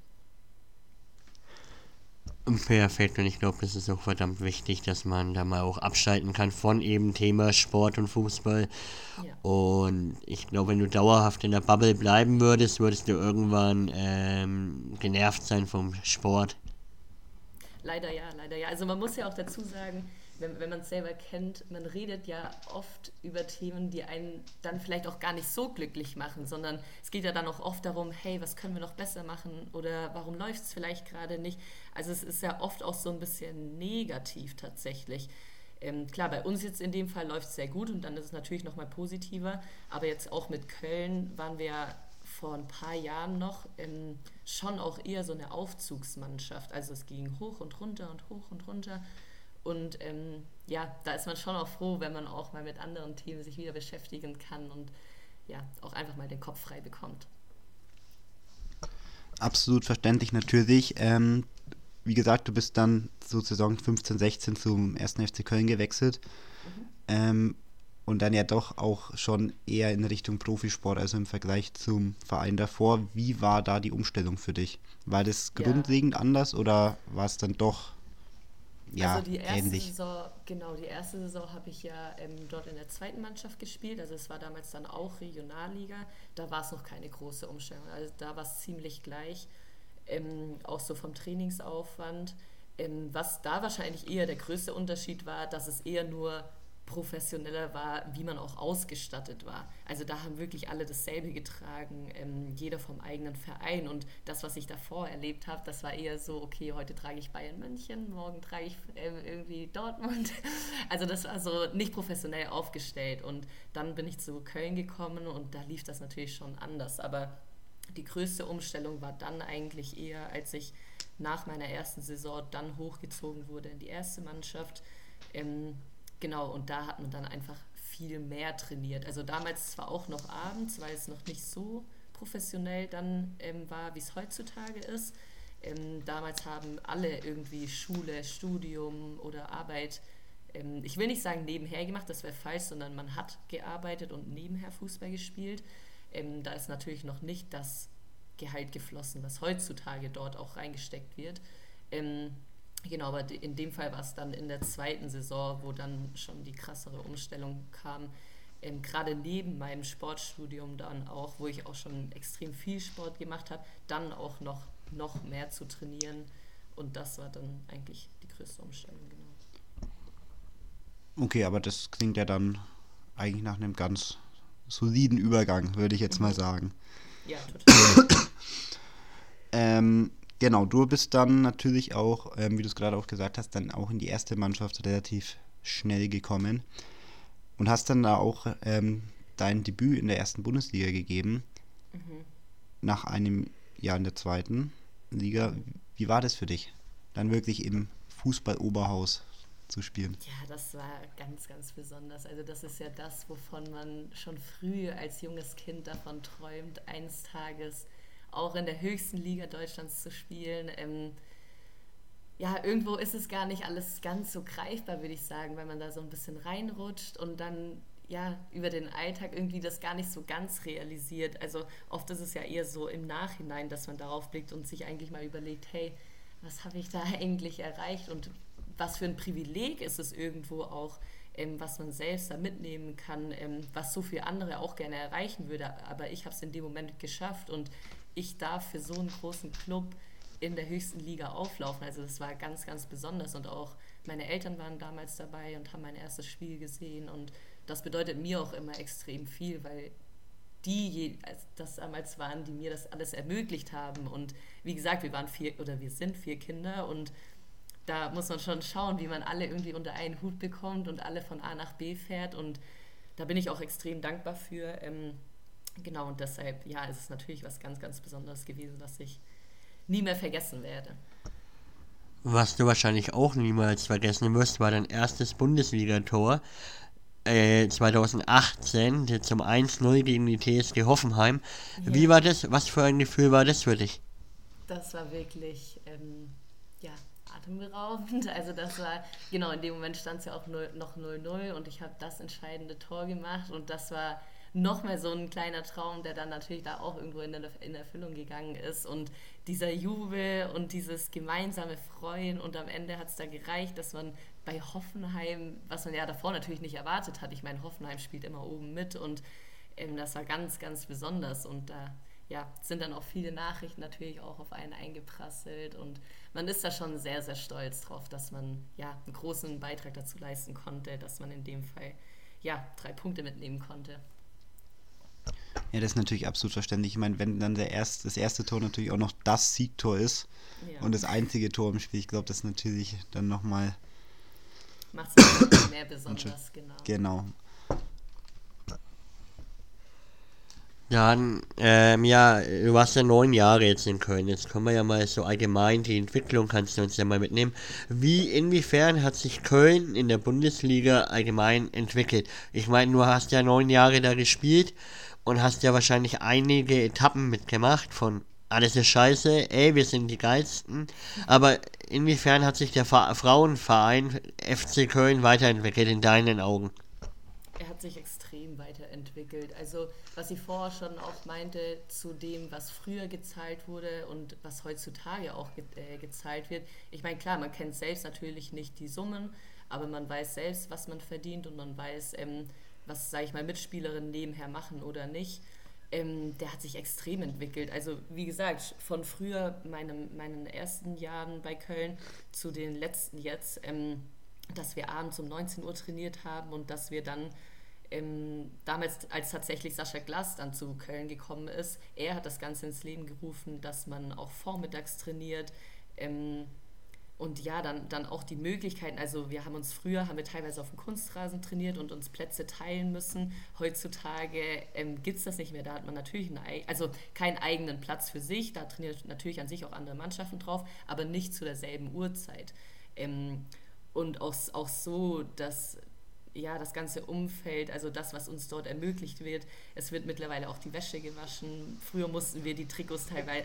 Perfekt, und ich glaube, das ist auch verdammt wichtig, dass man da mal auch abschalten kann von eben Thema Sport und Fußball. Ja. Und ich glaube, wenn du dauerhaft in der Bubble bleiben würdest, würdest du irgendwann genervt sein vom Sport. Leider ja, leider ja. Also man muss ja auch dazu sagen, wenn man es selber kennt, man redet ja oft über Themen, die einen dann vielleicht auch gar nicht so glücklich machen, sondern es geht ja dann auch oft darum, hey, was können wir noch besser machen oder warum läuft es vielleicht gerade nicht. Also es ist ja oft auch so ein bisschen negativ tatsächlich. Klar, bei uns jetzt in dem Fall läuft es sehr gut und dann ist es natürlich nochmal positiver, aber jetzt auch mit Köln waren wir ja vor ein paar Jahren noch schon auch eher so eine Aufzugsmannschaft. Also es ging hoch und runter und hoch und runter. Und da ist man schon auch froh, wenn man auch mal mit anderen Themen sich wieder beschäftigen kann und ja, auch einfach mal den Kopf frei bekommt. Absolut verständlich natürlich. Wie gesagt, du bist dann so Saison 15/16 zum 1. FC Köln gewechselt. Und dann ja doch auch schon eher in Richtung Profisport, also im Vergleich zum Verein davor. Wie war da die Umstellung für dich? War das grundlegend anders oder war es dann doch Also die erste ähnlich? die erste Saison habe ich ja dort in der zweiten Mannschaft gespielt. Also es war damals dann auch Regionalliga. Da war es noch keine große Umstellung. Also da war es ziemlich gleich, auch so vom Trainingsaufwand. Was da wahrscheinlich eher der größte Unterschied war, dass es eher nur professioneller war, wie man auch ausgestattet war. Also da haben wirklich alle dasselbe getragen, jeder vom eigenen Verein. Und das, was ich davor erlebt habe, das war eher so, okay, heute trage ich Bayern München, morgen trage ich irgendwie Dortmund. Also das war so nicht professionell aufgestellt. Und dann bin ich zu Köln gekommen und da lief das natürlich schon anders. Aber die größte Umstellung war dann eigentlich eher, als ich nach meiner ersten Saison dann hochgezogen wurde in die erste Mannschaft. Genau, und da hat man dann einfach viel mehr trainiert. Also damals zwar auch noch abends, weil es noch nicht so professionell dann war, wie es heutzutage ist. Damals haben alle irgendwie Schule, Studium oder Arbeit, ich will nicht sagen nebenher gemacht, das wäre falsch, sondern man hat gearbeitet und nebenher Fußball gespielt. Da ist natürlich noch nicht das Gehalt geflossen, was heutzutage dort auch reingesteckt wird. Genau, aber in dem Fall war es dann in der zweiten Saison, wo dann schon die krassere Umstellung kam. Gerade neben meinem Sportstudium dann auch, wo ich auch schon extrem viel Sport gemacht habe, dann auch noch mehr zu trainieren. Und das war dann eigentlich die größte Umstellung, genau. Okay, aber das klingt ja dann eigentlich nach einem ganz soliden Übergang, würde ich jetzt mal sagen. Ja, total. Genau, du bist dann natürlich auch, wie du es gerade auch gesagt hast, dann auch in die erste Mannschaft relativ schnell gekommen und hast dann da auch dein Debüt in der ersten Bundesliga gegeben, nach einem Jahr in der zweiten Liga. Wie war das für dich? dann wirklich im Fußball-Oberhaus zu spielen. Ja, das war ganz, ganz besonders. Also das ist ja das, wovon man schon früh als junges Kind davon träumt, eines Tages auch in der höchsten Liga Deutschlands zu spielen. Ja, irgendwo ist es gar nicht alles ganz so greifbar, würde ich sagen, weil man da so ein bisschen reinrutscht und dann ja über den Alltag irgendwie das gar nicht so ganz realisiert. Also oft ist es ja eher so im Nachhinein, dass man darauf blickt und sich eigentlich mal überlegt, hey, was habe ich da eigentlich erreicht und was für ein Privileg ist es irgendwo auch, was man selbst da mitnehmen kann, was so viele andere auch gerne erreichen würde. Aber ich habe es in dem Moment geschafft und ich darf für so einen großen Club in der höchsten Liga auflaufen. Also das war ganz, ganz besonders und auch meine Eltern waren damals dabei und haben mein erstes Spiel gesehen und das bedeutet mir auch immer extrem viel, weil die das damals waren, die mir das alles ermöglicht haben und wie gesagt, wir sind 4 Kinder und da muss man schon schauen, wie man alle irgendwie unter einen Hut bekommt und alle von A nach B fährt und da bin ich auch extrem dankbar für. Genau, und deshalb, ja, ist es natürlich was ganz, ganz Besonderes gewesen, was ich nie mehr vergessen werde. Was du wahrscheinlich auch niemals vergessen wirst, war dein erstes Bundesligator 2018 zum 1-0 gegen die TSG Hoffenheim. Ja. Wie war das? Was für ein Gefühl war das für dich? Das war wirklich, ja, atemberaubend. Also das war, genau, in dem Moment stand es ja auch noch 0-0 und ich habe das entscheidende Tor gemacht und das war nochmal so ein kleiner Traum, der dann natürlich da auch irgendwo in Erfüllung gegangen ist und dieser Jubel und dieses gemeinsame Freuen und am Ende hat es da gereicht, dass man bei Hoffenheim, was man ja davor natürlich nicht erwartet hat, ich meine, Hoffenheim spielt immer oben mit und das war ganz, ganz besonders und da ja, sind dann auch viele Nachrichten natürlich auch auf einen eingeprasselt und man ist da schon sehr, sehr stolz drauf, dass man ja einen großen Beitrag dazu leisten konnte, dass man in dem Fall ja 3 Punkte mitnehmen konnte. Ja, das ist natürlich absolut verständlich. Ich meine, wenn dann das erste Tor natürlich auch noch das Siegtor ist Ja. und das einzige Tor im Spiel, ich glaube, das ist natürlich dann nochmal Macht es mehr besonders, genau. genau. Dann, ja, du warst ja 9 Jahre jetzt in Köln. Jetzt können wir ja mal so allgemein die Entwicklung, kannst du uns ja mal mitnehmen. Inwiefern hat sich Köln in der Bundesliga allgemein entwickelt? Ich meine, du hast ja 9 Jahre da gespielt und hast ja wahrscheinlich einige Etappen mitgemacht von alles ist scheiße, ey, wir sind die Geilsten. Aber inwiefern hat sich der Frauenverein FC Köln weiterentwickelt in deinen Augen? Er hat sich extrem weiterentwickelt. Also was ich vorher schon auch meinte, zu dem, was früher gezahlt wurde und was heutzutage auch gezahlt wird. Ich meine, klar, man kennt selbst natürlich nicht die Summen, aber man weiß selbst, was man verdient und man weiß, was, sage ich mal, Mitspielerinnen nebenher machen oder nicht. Der hat sich extrem entwickelt. Also wie gesagt, von früher, meinen ersten Jahren bei Köln zu den letzten jetzt, dass wir abends um 19 Uhr trainiert haben und dass wir dann damals, als tatsächlich Sascha Glass dann zu Köln gekommen ist, er hat das Ganze ins Leben gerufen, dass man auch vormittags trainiert und ja, dann auch die Möglichkeiten, also haben wir teilweise auf dem Kunstrasen trainiert und uns Plätze teilen müssen. Heutzutage gibt es das nicht mehr, da hat man natürlich keinen eigenen Platz für sich, da trainiert natürlich an sich auch andere Mannschaften drauf, aber nicht zu derselben Uhrzeit. Und auch so, dass ja, das ganze Umfeld, also das, was uns dort ermöglicht wird. Es wird mittlerweile auch die Wäsche gewaschen. Früher mussten wir die Trikots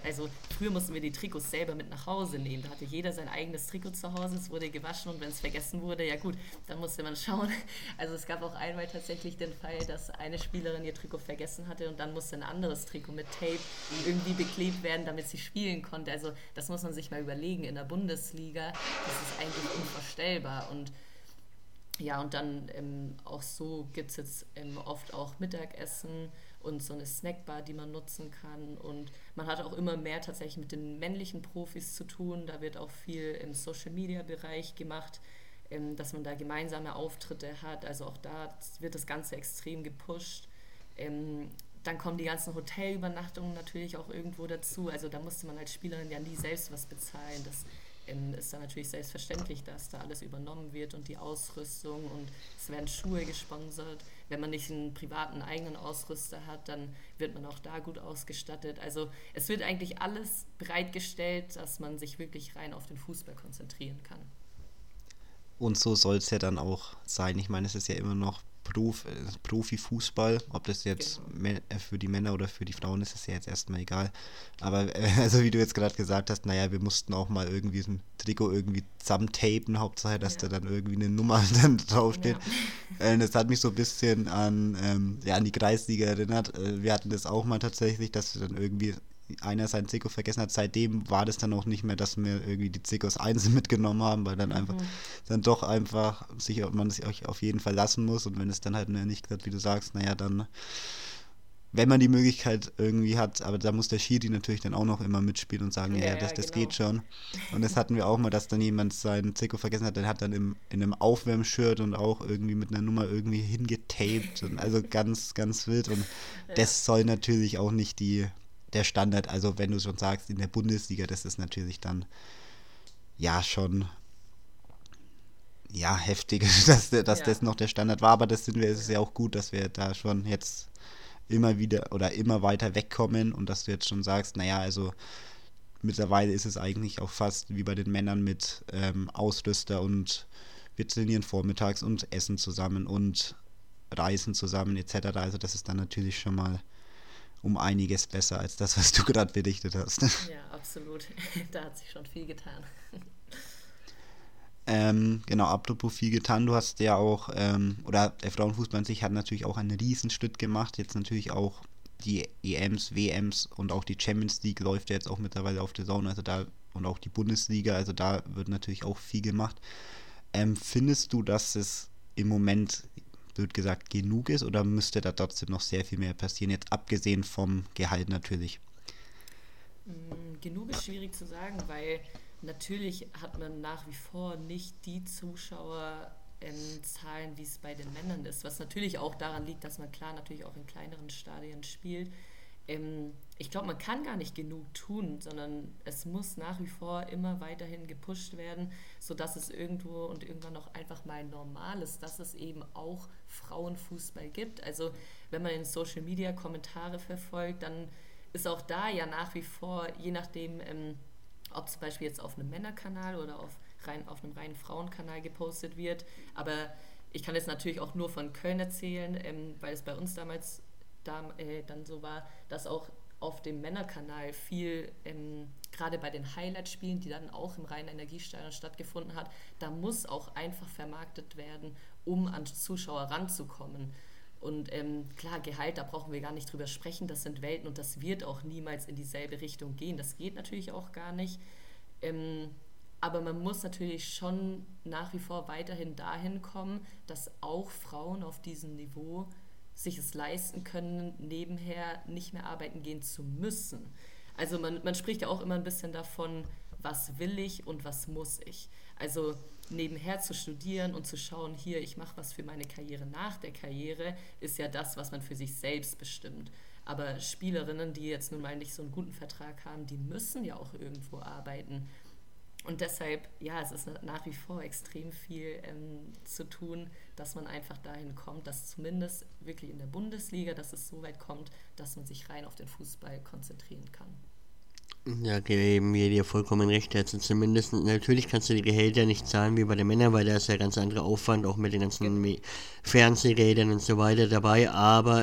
selber mit nach Hause nehmen. Da hatte jeder sein eigenes Trikot zu Hause, es wurde gewaschen und wenn es vergessen wurde, ja gut, dann musste man schauen. Also es gab auch einmal tatsächlich den Fall, dass eine Spielerin ihr Trikot vergessen hatte und dann musste ein anderes Trikot mit Tape irgendwie beklebt werden, damit sie spielen konnte. Also das muss man sich mal überlegen. In der Bundesliga, das ist eigentlich unvorstellbar und ja, und dann auch so gibt es jetzt oft auch Mittagessen und so eine Snackbar, die man nutzen kann. Und man hat auch immer mehr tatsächlich mit den männlichen Profis zu tun. Da wird auch viel im Social-Media-Bereich gemacht, dass man da gemeinsame Auftritte hat. Also auch da wird das Ganze extrem gepusht. Dann kommen die ganzen Hotelübernachtungen natürlich auch irgendwo dazu. Also da musste man als Spielerin ja nie selbst was bezahlen. Das ist dann natürlich selbstverständlich, dass da alles übernommen wird und die Ausrüstung und es werden Schuhe gesponsert. Wenn man nicht einen privaten eigenen Ausrüster hat, dann wird man auch da gut ausgestattet. Also es wird eigentlich alles bereitgestellt, dass man sich wirklich rein auf den Fußball konzentrieren kann. Und so soll es ja dann auch sein. Ich meine, es ist ja immer noch Profifußball. Ob das jetzt für die Männer oder für die Frauen ist, ist ja jetzt erstmal egal. Aber also wie du jetzt gerade gesagt hast, naja, wir mussten auch mal irgendwie ein Trikot irgendwie zusammentapen. Hauptsache, dass da dann irgendwie eine Nummer dann draufsteht. Ja. Das hat mich so ein bisschen an die Kreisliga erinnert. Wir hatten das auch mal tatsächlich, dass wir dann irgendwie einer sein Trikot vergessen hat. Seitdem war das dann auch nicht mehr, dass wir irgendwie die Trikots einzeln mitgenommen haben, weil dann man sich auf jeden Fall lassen muss, und wenn es dann halt nicht gerade, wie du sagst, naja, dann, wenn man die Möglichkeit irgendwie hat, aber da muss der Schiri natürlich dann auch noch immer mitspielen und sagen, das geht schon. Und das hatten wir auch mal, dass dann jemand sein Trikot vergessen hat, der hat dann in einem Aufwärmshirt und auch irgendwie mit einer Nummer irgendwie hingetaped, und also ganz, ganz wild, und das soll natürlich auch nicht der Standard, also wenn du schon sagst, in der Bundesliga, das ist natürlich dann schon heftig, dass das noch der Standard war, aber es ist ja auch gut, dass wir da schon jetzt immer wieder oder immer weiter wegkommen, und dass du jetzt schon sagst, naja, also mittlerweile ist es eigentlich auch fast wie bei den Männern mit Ausrüster, und wir trainieren vormittags und essen zusammen und reisen zusammen etc. Also das ist dann natürlich schon mal um einiges besser als das, was du gerade berichtet hast. Ja, absolut. Da hat sich schon viel getan. Genau, apropos viel getan, du hast ja auch, oder der Frauenfußball an sich hat natürlich auch einen Riesenschritt gemacht, jetzt natürlich auch die EMs, WMs und auch die Champions League läuft ja jetzt auch mittlerweile auf der Zone, also da, und auch die Bundesliga, also da wird natürlich auch viel gemacht. Findest du, dass es im Moment, wird gesagt, genug ist, oder müsste da trotzdem noch sehr viel mehr passieren, jetzt abgesehen vom Gehalt natürlich? Genug ist schwierig zu sagen, weil natürlich hat man nach wie vor nicht die Zuschauerzahlen, wie es bei den Männern ist, was natürlich auch daran liegt, dass man klar natürlich auch in kleineren Stadien spielt. Ich glaube, man kann gar nicht genug tun, sondern es muss nach wie vor immer weiterhin gepusht werden, sodass es irgendwo und irgendwann auch einfach mal normal ist, dass es eben auch Frauenfußball gibt. Also wenn man in Social Media Kommentare verfolgt, dann ist auch da ja nach wie vor, je nachdem, ob zum Beispiel jetzt auf einem Männerkanal oder auf einem reinen Frauenkanal gepostet wird, aber ich kann jetzt natürlich auch nur von Köln erzählen, weil es bei uns damals dann so war, dass auch auf dem Männerkanal viel, gerade bei den Highlight-Spielen, die dann auch im Rhein-Energiestadion stattgefunden hat, da muss auch einfach vermarktet werden, um an Zuschauer ranzukommen. Und klar, Gehalt, da brauchen wir gar nicht drüber sprechen, das sind Welten, und das wird auch niemals in dieselbe Richtung gehen. Das geht natürlich auch gar nicht. Aber man muss natürlich schon nach wie vor weiterhin dahin kommen, dass auch Frauen auf diesem Niveau sich es leisten können, nebenher nicht mehr arbeiten gehen zu müssen. Also man spricht ja auch immer ein bisschen davon, was will ich und was muss ich. Also nebenher zu studieren und zu schauen, hier, ich mache was für meine Karriere nach der Karriere, ist ja das, was man für sich selbst bestimmt. Aber Spielerinnen, die jetzt nun mal nicht so einen guten Vertrag haben, die müssen ja auch irgendwo arbeiten. Und deshalb, ja, es ist nach wie vor extrem viel zu tun, dass man einfach dahin kommt, dass zumindest wirklich in der Bundesliga, dass es so weit kommt, dass man sich rein auf den Fußball konzentrieren kann. Ja, geben wir dir vollkommen recht. Also zumindest, natürlich kannst du die Gehälter nicht zahlen wie bei den Männern, weil da ist ja ganz anderer Aufwand, auch mit den ganzen Fernsehrädern und so weiter dabei, aber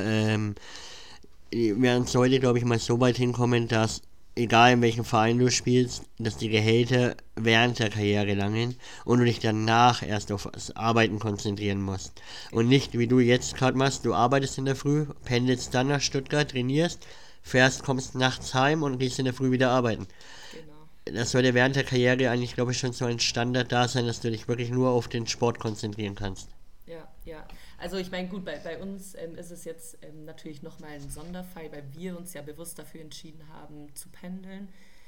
wir sollte, glaube ich, mal so weit hinkommen, dass egal in welchem Verein du spielst, dass die Gehälter während der Karriere langen und du dich danach erst auf das Arbeiten konzentrieren musst. Und nicht, wie du jetzt gerade machst, du arbeitest in der Früh, pendelst dann nach Stuttgart, trainierst, fährst, kommst nachts heim und gehst in der Früh wieder arbeiten. Genau. Das sollte während der Karriere eigentlich, glaube ich, schon so ein Standard da sein, dass du dich wirklich nur auf den Sport konzentrieren kannst. Ja. Also ich meine, gut, bei uns ist es jetzt natürlich nochmal ein Sonderfall, weil wir uns ja bewusst dafür entschieden haben, zu pendeln.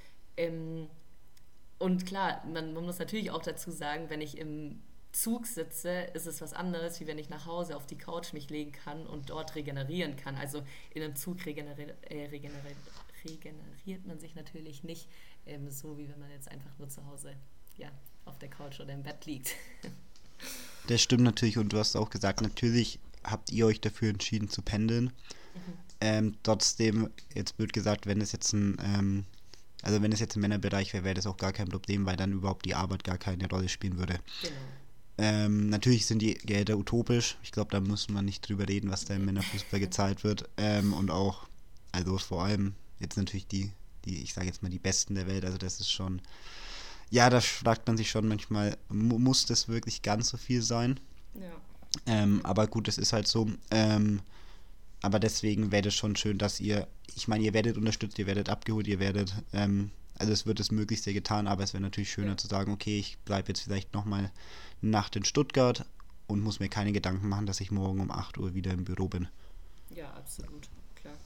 Und klar, man muss natürlich auch dazu sagen, wenn ich im Zug sitze, ist es was anderes, wie wenn ich nach Hause auf die Couch mich legen kann und dort regenerieren kann. Also in einem Zug regeneriert man sich natürlich nicht so, wie wenn man jetzt einfach nur zu Hause ja, auf der Couch oder im Bett liegt. Das stimmt natürlich und du hast auch gesagt, natürlich habt ihr euch dafür entschieden zu pendeln. Trotzdem, jetzt wird gesagt, wenn es jetzt ein Männerbereich wäre, wäre das auch gar kein Problem, weil dann überhaupt die Arbeit gar keine Rolle spielen würde. Genau. Natürlich sind die Gelder utopisch. Ich glaube, da muss man nicht drüber reden, was da im Männerfußball gezahlt wird. Und auch, also vor allem jetzt natürlich die, ich sage jetzt mal, die Besten der Welt. Also das ist schon, ja, da fragt man sich schon manchmal, muss das wirklich ganz so viel sein? Ja. Aber gut, es ist halt so. Aber deswegen wäre es schon schön, dass ihr werdet unterstützt, ihr werdet abgeholt, also es wird das Möglichste getan, aber es wäre natürlich schöner zu sagen, okay, ich bleibe jetzt vielleicht nochmal eine Nacht in Stuttgart und muss mir keine Gedanken machen, dass ich morgen um 8 Uhr wieder im Büro bin. Ja, absolut, klar.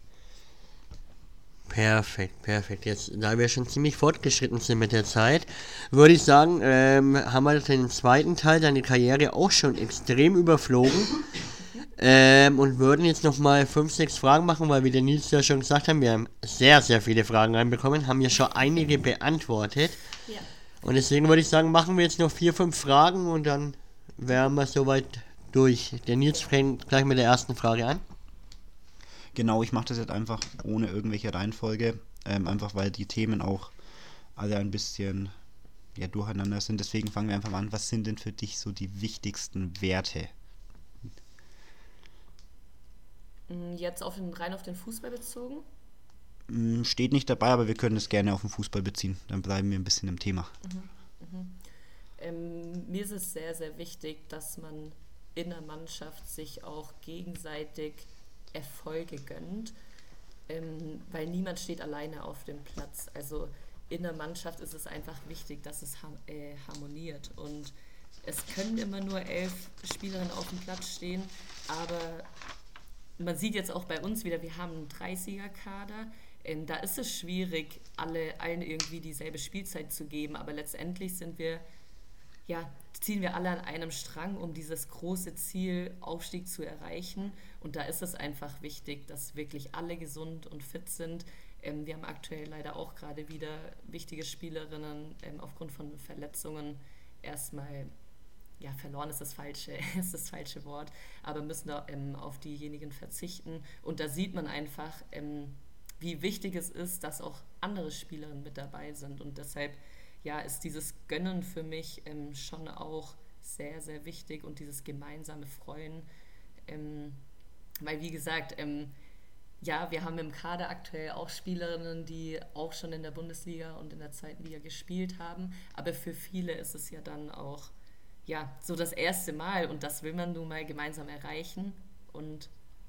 Perfekt. Jetzt, da wir schon ziemlich fortgeschritten sind mit der Zeit, würde ich sagen, haben wir den zweiten Teil deiner Karriere auch schon extrem überflogen. Und würden jetzt nochmal 5, 6 Fragen machen, weil wie der Nils ja schon gesagt haben, wir haben sehr, sehr viele Fragen reinbekommen, haben ja schon einige beantwortet. Ja. Und deswegen würde ich sagen, machen wir jetzt noch 4, 5 Fragen und dann wären wir soweit durch. Der Nils fängt gleich mit der ersten Frage an. Genau, ich mache das jetzt einfach ohne irgendwelche Reihenfolge, einfach weil die Themen auch alle ein bisschen durcheinander sind. Deswegen fangen wir einfach mal an. Was sind denn für dich so die wichtigsten Werte? Jetzt rein auf den Fußball bezogen? Steht nicht dabei, aber wir können es gerne auf den Fußball beziehen. Dann bleiben wir ein bisschen im Thema. Mir ist es sehr, sehr wichtig, dass man in der Mannschaft sich auch gegenseitig Erfolge gönnt, weil niemand steht alleine auf dem Platz. Also in der Mannschaft ist es einfach wichtig, dass es harmoniert. Und es können immer nur 11 Spielerinnen auf dem Platz stehen, aber man sieht jetzt auch bei uns wieder, wir haben einen 30er-Kader. Da ist es schwierig, allen irgendwie dieselbe Spielzeit zu geben, aber letztendlich ziehen wir alle an einem Strang, um dieses große Ziel Aufstieg zu erreichen. Und da ist es einfach wichtig, dass wirklich alle gesund und fit sind. Wir haben aktuell leider auch gerade wieder wichtige Spielerinnen aufgrund von Verletzungen erstmal, verloren ist das falsche Wort, aber müssen da auf diejenigen verzichten. Und da sieht man einfach, wie wichtig es ist, dass auch andere Spielerinnen mit dabei sind. Und deshalb ist dieses Gönnen für mich schon auch sehr, sehr wichtig und dieses gemeinsame Freuen. Weil, wie gesagt, wir haben im Kader aktuell auch Spielerinnen, die auch schon in der Bundesliga und in der zweiten Liga gespielt haben. Aber für viele ist es ja dann auch so das erste Mal und das will man nun mal gemeinsam erreichen und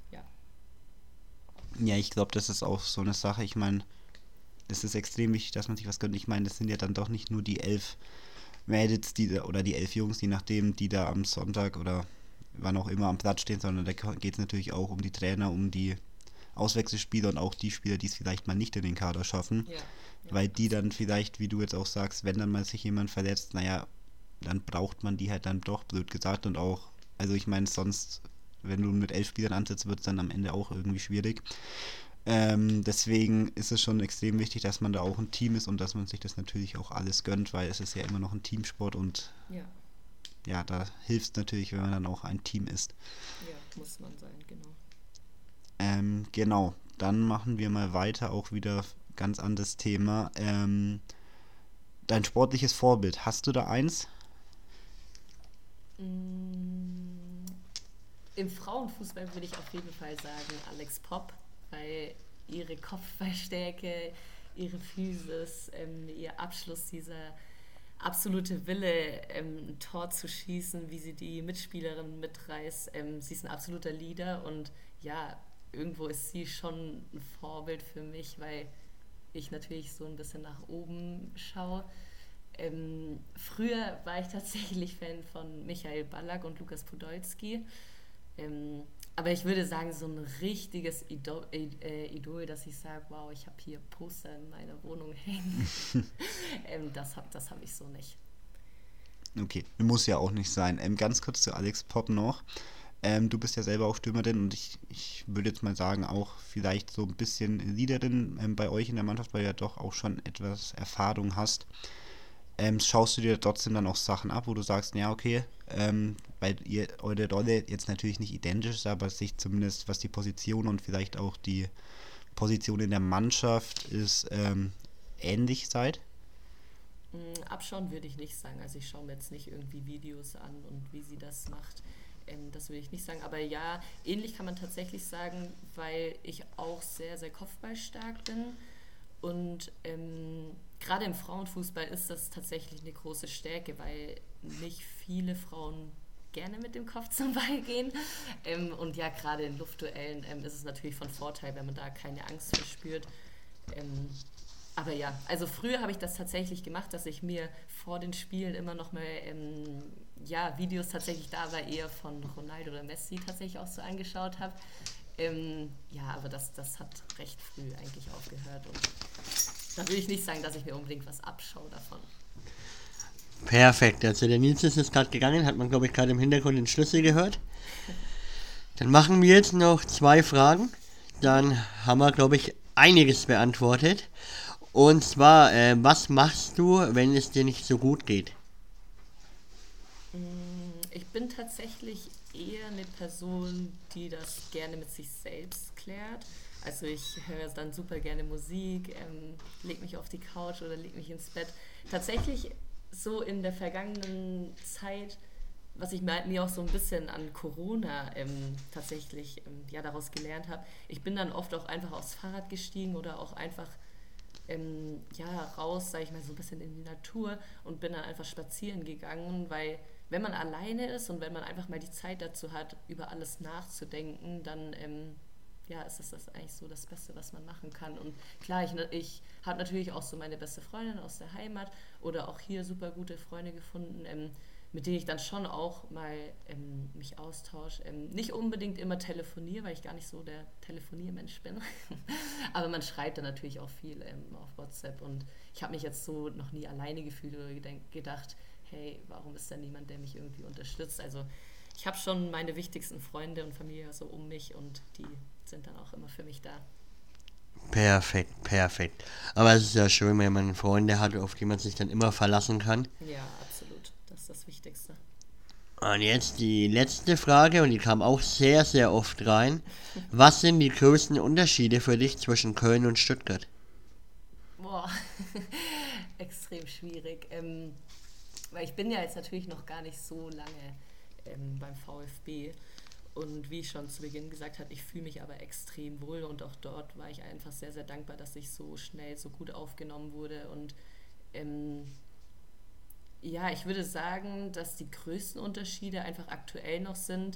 Ja, ich glaube, das ist auch so eine Sache. Ich meine, es ist extrem wichtig, dass man sich was gönnt. Ich meine, das sind ja dann doch nicht nur die 11 Mädels oder die 11 Jungs, je nachdem, die da am Sonntag oder wann auch immer am Platz stehen, sondern da geht es natürlich auch um die Trainer, um die Auswechselspieler und auch die Spieler, die es vielleicht mal nicht in den Kader schaffen. Weil die dann vielleicht, wie du jetzt auch sagst, wenn dann mal sich jemand verletzt, dann braucht man die halt dann doch, blöd gesagt, und auch, also ich meine, sonst, wenn du mit 11 Spielern ansetzt, wird es dann am Ende auch irgendwie schwierig. Deswegen ist es schon extrem wichtig, dass man da auch ein Team ist und dass man sich das natürlich auch alles gönnt, weil es ist ja immer noch ein Teamsport und da hilft es natürlich, wenn man dann auch ein Team ist. Ja, muss man sein, genau. Genau, dann machen wir mal weiter, auch wieder ganz anderes Thema. Dein sportliches Vorbild, hast du da eins? Im Frauenfußball würde ich auf jeden Fall sagen Alex Popp, weil ihre Kopfballstärke, ihre Physis, ihr Abschluss, dieser absolute Wille, ein Tor zu schießen, wie sie die Mitspielerin mitreißt, sie ist ein absoluter Leader und irgendwo ist sie schon ein Vorbild für mich, weil ich natürlich so ein bisschen nach oben schaue. Früher war ich tatsächlich Fan von Michael Ballack und Lukas Podolski. Aber ich würde sagen, so ein richtiges Idol, dass ich sage, wow, ich habe hier Poster in meiner Wohnung hängen. Das hab ich so nicht. Okay, muss ja auch nicht sein. Ganz kurz zu Alex Popp noch. Du bist ja selber auch Stürmerin und ich würde jetzt mal sagen, auch vielleicht so ein bisschen Leaderin bei euch in der Mannschaft, weil du ja doch auch schon etwas Erfahrung hast. schaust du dir trotzdem dann auch Sachen ab, wo du sagst, ja, okay, weil eure Rolle jetzt natürlich nicht identisch ist, aber sich zumindest, was die Position und vielleicht auch die Position in der Mannschaft ist, ähnlich seid? Abschauen würde ich nicht sagen. Also ich schaue mir jetzt nicht irgendwie Videos an und wie sie das macht. Das würde ich nicht sagen. Aber ja, ähnlich kann man tatsächlich sagen, weil ich auch sehr, sehr kopfballstark bin. Und gerade im Frauenfußball ist das tatsächlich eine große Stärke, weil nicht viele Frauen gerne mit dem Kopf zum Ball gehen. Und ja, gerade in Luftduellen ist es natürlich von Vorteil, wenn man da keine Angst verspürt. Aber ja, also früher habe ich das tatsächlich gemacht, dass ich mir vor den Spielen immer noch mal Videos tatsächlich da war, eher von Ronaldo oder Messi tatsächlich auch so angeschaut habe. Aber das hat recht früh eigentlich aufgehört und da will ich nicht sagen, dass ich mir unbedingt was abschaue davon. Perfekt, also der Nils ist jetzt gerade gegangen, hat man glaube ich gerade im Hintergrund den Schlüssel gehört. Dann machen wir jetzt noch 2 Fragen, dann haben wir glaube ich einiges beantwortet. Und zwar, was machst du, wenn es dir nicht so gut geht? Ich bin tatsächlich eher eine Person, die das gerne mit sich selbst klärt. Also ich höre dann super gerne Musik, leg mich auf die Couch oder leg mich ins Bett. Tatsächlich so in der vergangenen Zeit, was ich mir auch so ein bisschen an Corona tatsächlich daraus gelernt habe, ich bin dann oft auch einfach aufs Fahrrad gestiegen oder auch einfach raus, sage ich mal, so ein bisschen in die Natur und bin dann einfach spazieren gegangen, weil wenn man alleine ist und wenn man einfach mal die Zeit dazu hat, über alles nachzudenken, dann ist das eigentlich so das Beste, was man machen kann. Und klar, ich habe natürlich auch so meine beste Freundin aus der Heimat oder auch hier super gute Freunde gefunden, mit denen ich dann schon auch mal mich austausche. Nicht unbedingt immer telefoniere, weil ich gar nicht so der Telefoniermensch bin. Aber man schreibt dann natürlich auch viel auf WhatsApp und ich habe mich jetzt so noch nie alleine gefühlt oder gedacht, hey, warum ist da niemand, der mich irgendwie unterstützt? Also ich habe schon meine wichtigsten Freunde und Familie so um mich und die sind dann auch immer für mich da. Perfekt. Aber es ist ja schön, wenn man Freunde hat, auf die man sich dann immer verlassen kann. Ja, absolut. Das ist das Wichtigste. Und jetzt die letzte Frage, und die kam auch sehr, sehr oft rein. Was sind die größten Unterschiede für dich zwischen Köln und Stuttgart? Boah, extrem schwierig. Weil ich bin ja jetzt natürlich noch gar nicht so lange beim VfB. Und wie ich schon zu Beginn gesagt habe, ich fühle mich aber extrem wohl und auch dort war ich einfach sehr, sehr dankbar, dass ich so schnell, so gut aufgenommen wurde. Und ich würde sagen, dass die größten Unterschiede einfach aktuell noch sind,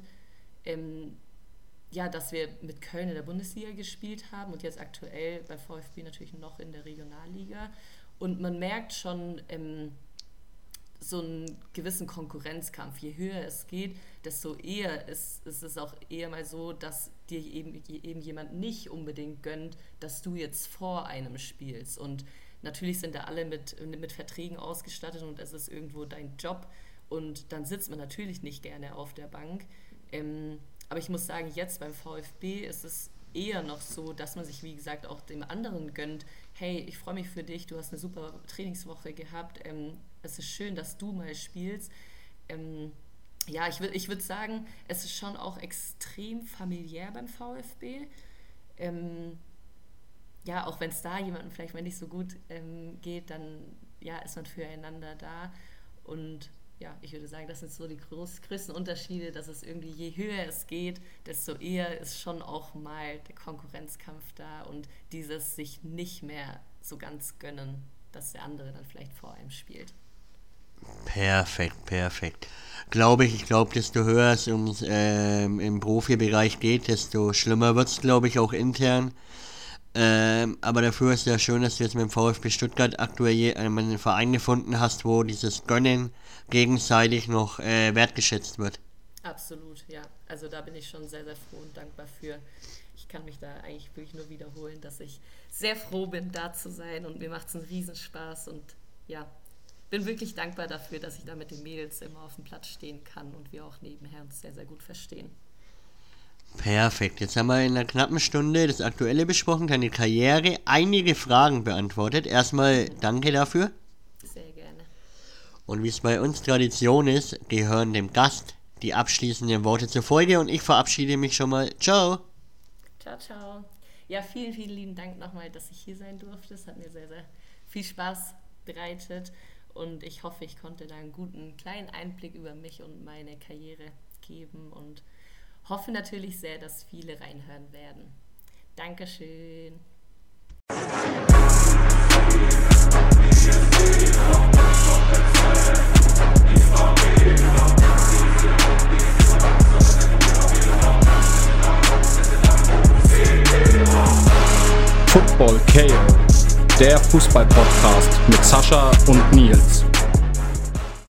dass wir mit Köln in der Bundesliga gespielt haben und jetzt aktuell bei VfB natürlich noch in der Regionalliga. Und man merkt schon so einen gewissen Konkurrenzkampf. Je höher es geht, desto eher ist es auch eher mal so, dass dir eben jemand nicht unbedingt gönnt, dass du jetzt vor einem spielst. Und natürlich sind da alle mit Verträgen ausgestattet und es ist irgendwo dein Job und dann sitzt man natürlich nicht gerne auf der Bank. Aber ich muss sagen, jetzt beim VfB ist es eher noch so, dass man sich, wie gesagt, auch dem anderen gönnt, hey, ich freue mich für dich, du hast eine super Trainingswoche gehabt, es ist schön, dass du mal spielst. Ich würde sagen, es ist schon auch extrem familiär beim VfB. Auch wenn es da jemandem vielleicht mal nicht so gut geht, dann ist man füreinander da. Und ich würde sagen, das sind so die größten Unterschiede, dass es irgendwie, je höher es geht, desto eher ist schon auch mal der Konkurrenzkampf da und dieses sich nicht mehr so ganz gönnen, dass der andere dann vielleicht vor einem spielt. Perfekt. Ich glaube, desto höher es im Profibereich geht, desto schlimmer wird es, glaube ich, auch intern. Aber dafür ist ja schön, dass du jetzt mit dem VfB Stuttgart aktuell einen Verein gefunden hast, wo dieses Gönnen gegenseitig noch wertgeschätzt wird. Absolut, ja. Also da bin ich schon sehr, sehr froh und dankbar für. Ich kann mich da eigentlich wirklich nur wiederholen, dass ich sehr froh bin, da zu sein und mir macht es einen Riesenspaß und bin wirklich dankbar dafür, dass ich da mit den Mädels immer auf dem Platz stehen kann und wir auch nebenher uns sehr, sehr gut verstehen. Perfekt, jetzt haben wir in einer knappen Stunde das Aktuelle besprochen, deine Karriere, einige Fragen beantwortet. Erstmal danke dafür. Sehr gerne. Und wie es bei uns Tradition ist, gehören dem Gast die abschließenden Worte zur Folge und ich verabschiede mich schon mal. Ciao! Ciao, ciao. Ja, vielen, vielen lieben Dank nochmal, dass ich hier sein durfte. Es hat mir sehr, sehr viel Spaß bereitet und ich hoffe, ich konnte da einen guten kleinen Einblick über mich und meine Karriere geben und hoffe natürlich sehr, dass viele reinhören werden. Dankeschön. Football KO, der Fußball-Podcast mit Sascha und Nils.